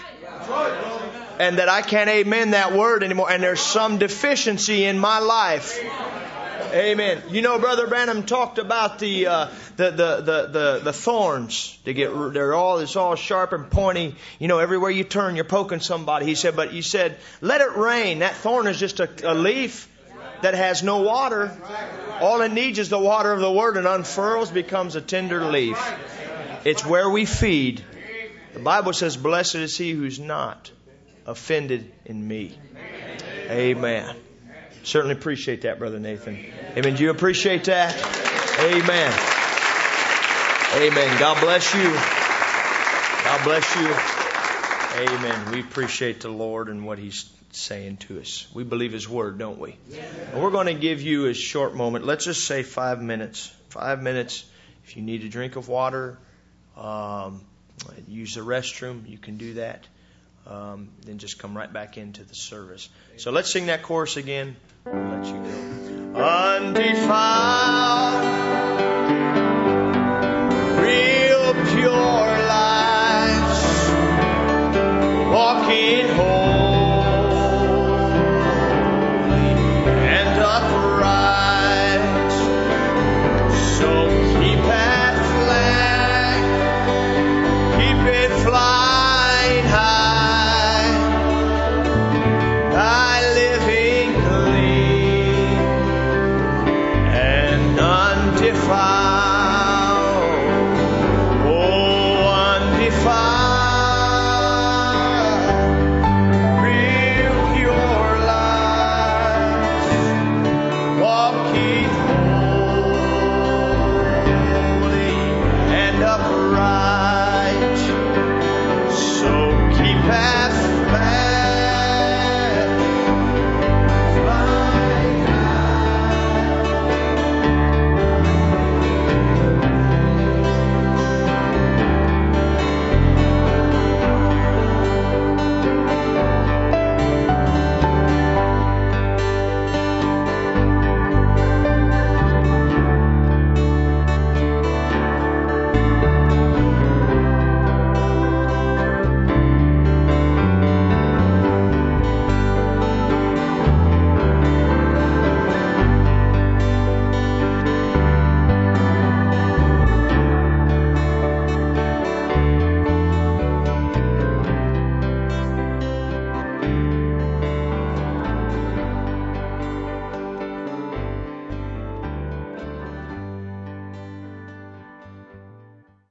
and that I can't amen that Word anymore. And there's some deficiency in my life. Amen. You know, Brother Branham talked about the uh, the, the the the the thorns. They get they're all it's all sharp and pointy. You know, everywhere you turn, you're poking somebody. He said, but he said, let it rain. That thorn is just a, a leaf that has no water. All it needs is the water of the Word, and unfurls, becomes a tender leaf. It's where we feed. The Bible says, "Blessed is he who's not offended in me." Amen. Certainly appreciate that, Brother Nathan. Amen. Do you appreciate that? Amen. Amen. God bless you. God bless you. Amen. We appreciate the Lord and what He's saying to us. We believe His Word, don't we? And we're going to give you a short moment. Let's just say five minutes. Five minutes. If you need a drink of water, um, use the restroom, you can do that. Um, then just come right back into the service. So let's sing that chorus again. We'll let you go. Undefiled, real pure lives, walking home.